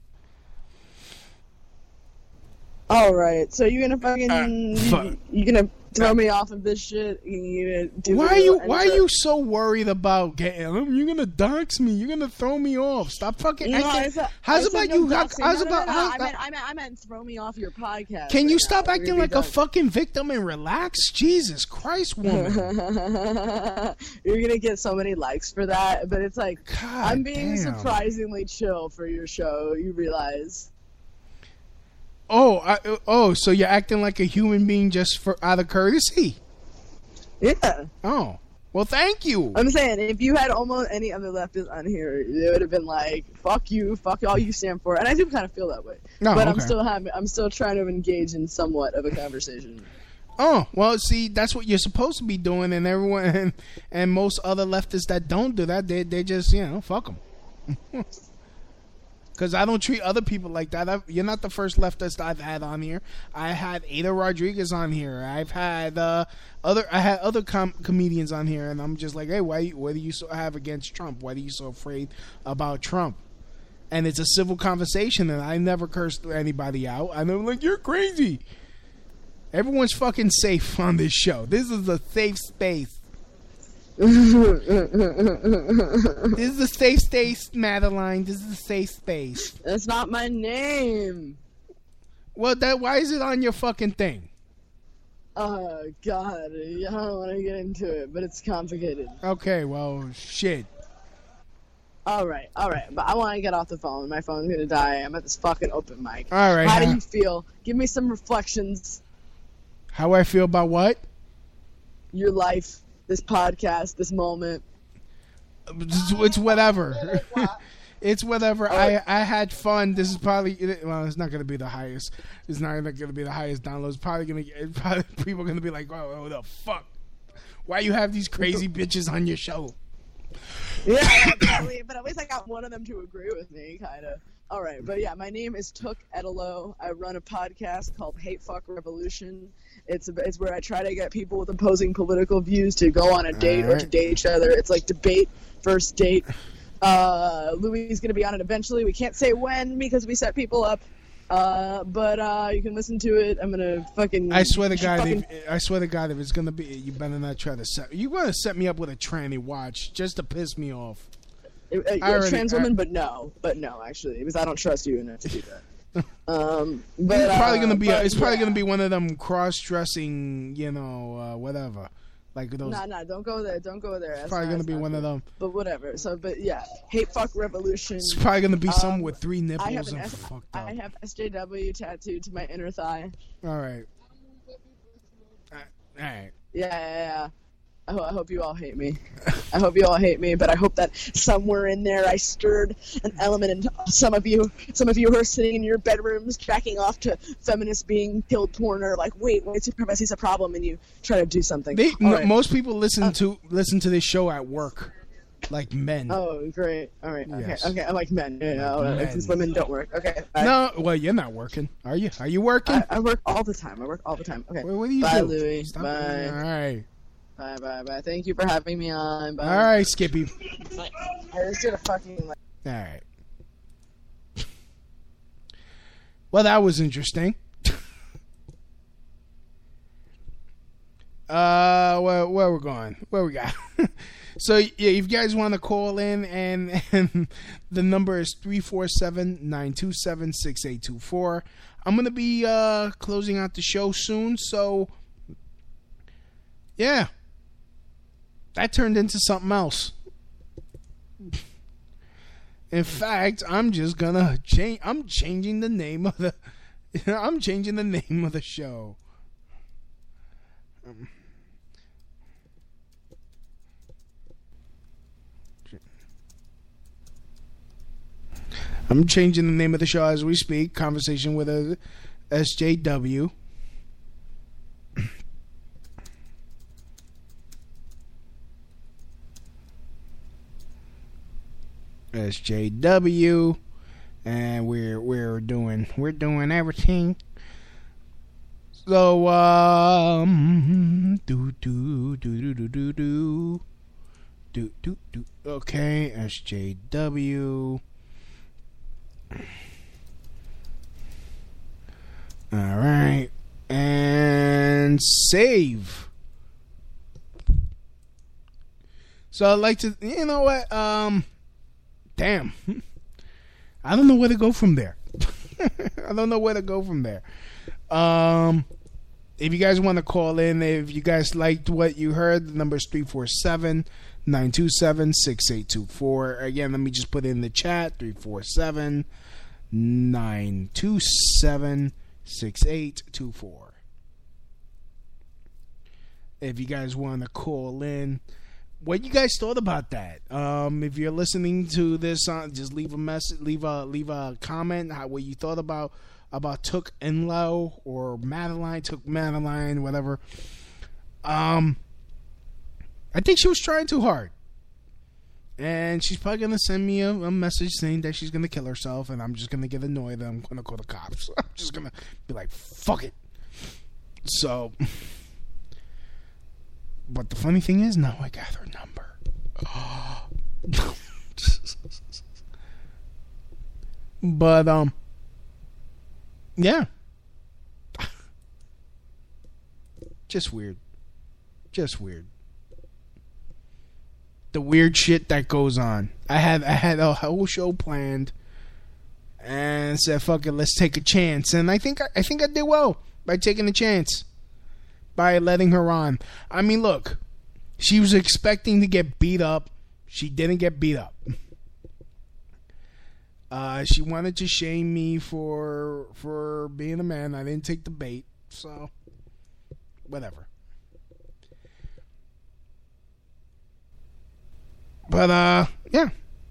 All right. So you're gonna fucking Uh, fuck. you gonna throw me off of this shit? You gonna do Why the are you real Why are intro? you so worried about getting? um, You're gonna dox me. You're gonna throw me off. Stop fucking. No, acting- I said- how's I about said you? no How, doxing. how's No, no, about? no, no, how's I that- meant, I meant, I meant throw me off your podcast. Can you right stop now. acting We're like a gonna fucking victim and relax? Jesus Christ, woman. be done. You're gonna get so many likes for that, but it's like God I'm being damn. surprisingly chill for your show. You realize? Oh, I, oh, so you're acting like a human being just for out of courtesy? Yeah. Oh, well, thank you. I'm saying, if you had almost any other leftists on here, they would have been like, "Fuck you, fuck all you stand for," and I do kind of feel that way. No, but I'm okay. still having, I'm still trying to engage in somewhat of a conversation. Oh, well, see, that's what you're supposed to be doing, and everyone and, and most other leftists that don't do that, they they just you know fuck them. because I don't treat other people like that. I've, you're not the first leftist I've had on here. I had Ada Rodriguez on here. I've had uh, other I had other com- comedians on here, and I'm just like, hey, why? What do you so have against Trump? Why are you so afraid about Trump? And it's a civil conversation, and I never cursed anybody out. I'm like, you're crazy. Everyone's fucking safe on this show. This is a safe space. This is a safe space, Madeline. This is a safe space. That's not my name. Well, that why is it on your fucking thing? Oh, God. I don't want to get into it, but it's complicated. Okay, well, shit. All right, all right. But I want to get off the phone. My phone's going to die. I'm at this fucking open mic. All right. How do you feel? Give me some reflections. How I feel about what? Your life, this podcast, this moment. It's, it's whatever. It's whatever. Right. I I had fun. This is probably well. It's not going to be the highest. It's not going to be the highest downloads. It's probably going to probably people are going to be like, "Oh, the fuck? Why you have these crazy bitches on your show?" Yeah, definitely. But at least I got one of them to agree with me, kind of. All right, but yeah, my name is Took Edelo. I run a podcast called Hate Fuck Revolution. It's a, it's where I try to get people with opposing political views to go on a date right. or to date each other. It's like debate, first date. Uh, Louis is going to be on it eventually. We can't say when because we set people up. Uh, but uh, you can listen to it. I'm gonna fucking. I swear to God, fucking... if, I swear to God, if it's gonna be, you better not try to set. You want to set me up with a tranny watch just to piss me off. You're a trans woman, I, but no, but no, actually, because I don't trust you enough to do that. um, but it's probably uh, gonna be. But, A, it's probably yeah. gonna be one of them cross-dressing, you know, uh, whatever. Like those. Nah, nah, don't go there. Don't go there. It's probably gonna be one of them. But whatever. So, but yeah, Hate Fuck Revolution. It's probably gonna be um, someone with three nipples I have an and S- fucked up. I have S J W tattooed to my inner thigh. All right. All right. Yeah, yeah, yeah. I, ho- I hope you all hate me. I hope you all hate me, but I hope that somewhere in there I stirred an element in some of you. Some of you who are sitting in your bedrooms jacking off to feminists being killed porn are like, wait, white supremacy is a problem, and you try to do something. They, no, right. Most people listen uh, to listen to this show at work, like men. Oh, great. All right. Yes. Okay. Okay. I like men. Yeah, like like because women don't work. Okay. Bye. No. Well, you're not working, are you? Are you working? I, I work all the time. I work all the time. Okay. Well, what do you Bye, do? Louis. Stop Bye. It. All right. Bye, bye, bye. Thank you for having me on. Bye. All right, Skippy. I just did a fucking. Like... All right. Well, that was interesting. uh, where, where we're going? Where we got? So, yeah, if you guys want to call in, and, and the number is three four seven, nine two seven, six eight two four. I'm going to be uh, closing out the show soon, so, yeah. That turned into something else. In fact, I'm just gonna change. I'm changing the name of the. I'm changing the name of the show. Um, I'm changing the name of the show as we speak. Conversation with a S J W. S J W, and we're we're doing we're doing everything. So um do do do do do do do do do do okay, S J W. All right, and save. So I'd like to, you know what, um. Damn. I don't know where to go from there. I don't know where to go from there. Um, if you guys want to call in, if you guys liked what you heard, the number is three four seven, nine two seven, six eight two four. Again, let me just put it in the chat, three four seven, nine two seven, six eight two four. If you guys want to call in, what you guys thought about that? Um, if you're listening to this, uh, just leave a message, leave a leave a comment. How what you thought about about Took Enlow or Madeline, Took Madeline, whatever. Um, I think she was trying too hard. And she's probably going to send me a, a message saying that she's going to kill herself, and I'm just going to get annoyed and I'm going to call the cops. I'm just going to be like, fuck it. So, but the funny thing is, now I got her number. But, um, yeah. Just weird. Just weird. The weird shit that goes on. I had I had a whole show planned, and said, "Fuck it, let's take a chance." And I think I, I think I did well by taking a chance, by letting her on. I mean, look, she was expecting to get beat up. She didn't get beat up. Uh, she wanted to shame me for for being a man. I didn't take the bait, so whatever. But, uh, yeah.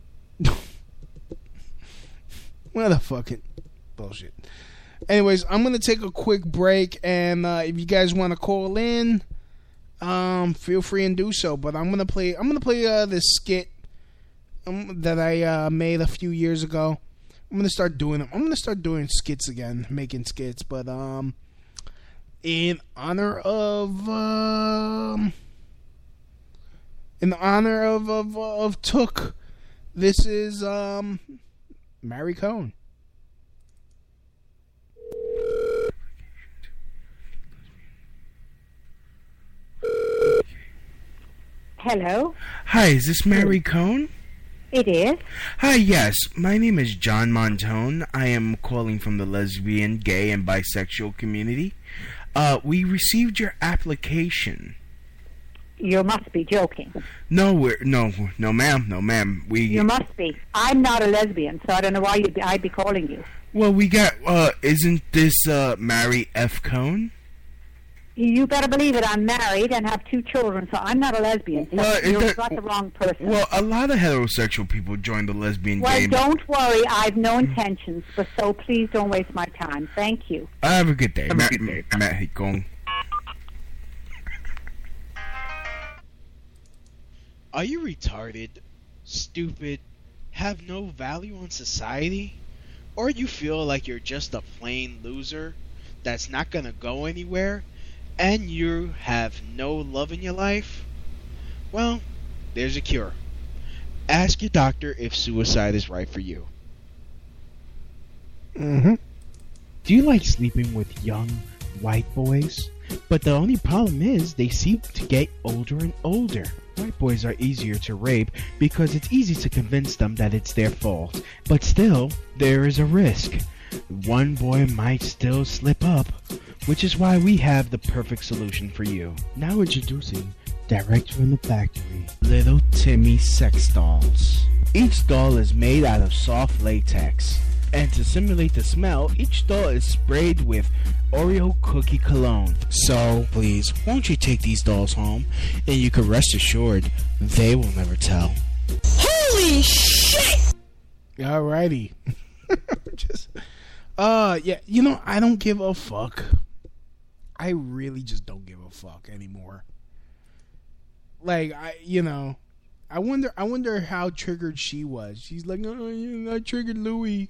What a fucking bullshit. Anyways, I'm going to take a quick break, and uh, if you guys want to call in, um, feel free and do so. But I'm going to play, I'm going to play uh, this skit um, that I uh, made a few years ago. I'm going to start doing them. I'm going to start doing skits again, making skits. But, um, in honor of, um... In honor of of of Took, this is um Mary Cohn. Hello. Hi, is this Mary Cohn? It is. Hi, yes. My name is John Montone. I am calling from the lesbian, gay, and bisexual community. Uh, we received your application. You must be joking. No, we're, no, no, ma'am, no, ma'am. We. You must be. I'm not a lesbian, so I don't know why you'd be, I'd be calling you. Well, we got. Uh, isn't this uh, Mary F. Cohn? You better believe it. I'm married and have two children, so I'm not a lesbian. So well, you've that, got the wrong person. Well, a lot of heterosexual people join the lesbian well, game. Well, don't worry. I've no intentions, but so please don't waste my time. Thank you. Have a good day, Matt. Matt Cohn. Are you retarded, stupid, have no value on society? Or you feel like you're just a plain loser that's not gonna go anywhere, and you have no love in your life? Well, there's a cure. Ask your doctor if suicide is right for you. Mm-hmm. Do you like sleeping with young, white boys? But the only problem is they seem to get older and older. White boys are easier to rape because it's easy to convince them that it's their fault. But still, there is a risk. One boy might still slip up, which is why we have the perfect solution for you. Now introducing, direct from the factory, Little Timmy Sex Dolls. Each doll is made out of soft latex. And to simulate the smell, each doll is sprayed with Oreo cookie cologne. So, please, won't you take these dolls home? And you can rest assured, they will never tell. Holy shit! Alrighty. just, uh, yeah, you know, I don't give a fuck. I really just don't give a fuck anymore. Like, I, you know, I wonder, I wonder how triggered she was. She's like, oh, yeah, I triggered Louis.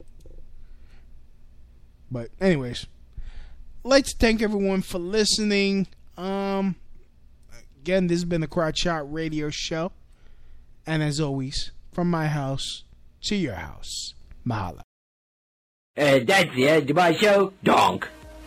But anyways, I'd like to thank everyone for listening. Um, again, this has been the Crotch Shot Radio Show. And as always, from my house to your house, mahalo. Uh, that's the end of my show. Donk.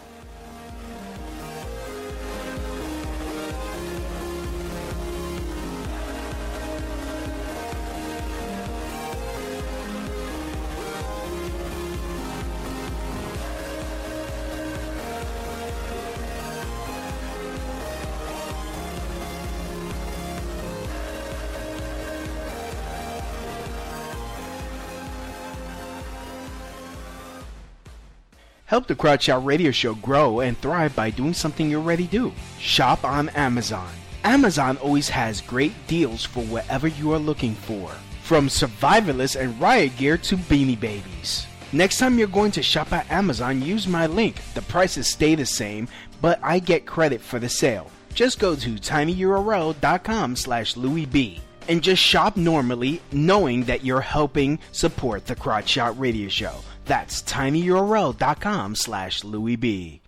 Help the Crotch Shot Radio Show grow and thrive by doing something you already do. Shop on Amazon. Amazon always has great deals for whatever you are looking for. From survivalists and riot gear to beanie babies. Next time you're going to shop at Amazon, use my link. The prices stay the same, but I get credit for the sale. Just go to tinyurl.com slash Louis B. and just shop normally, knowing that you're helping support the Crotch Shot Radio Show. That's tinyurl.com slash Louis B.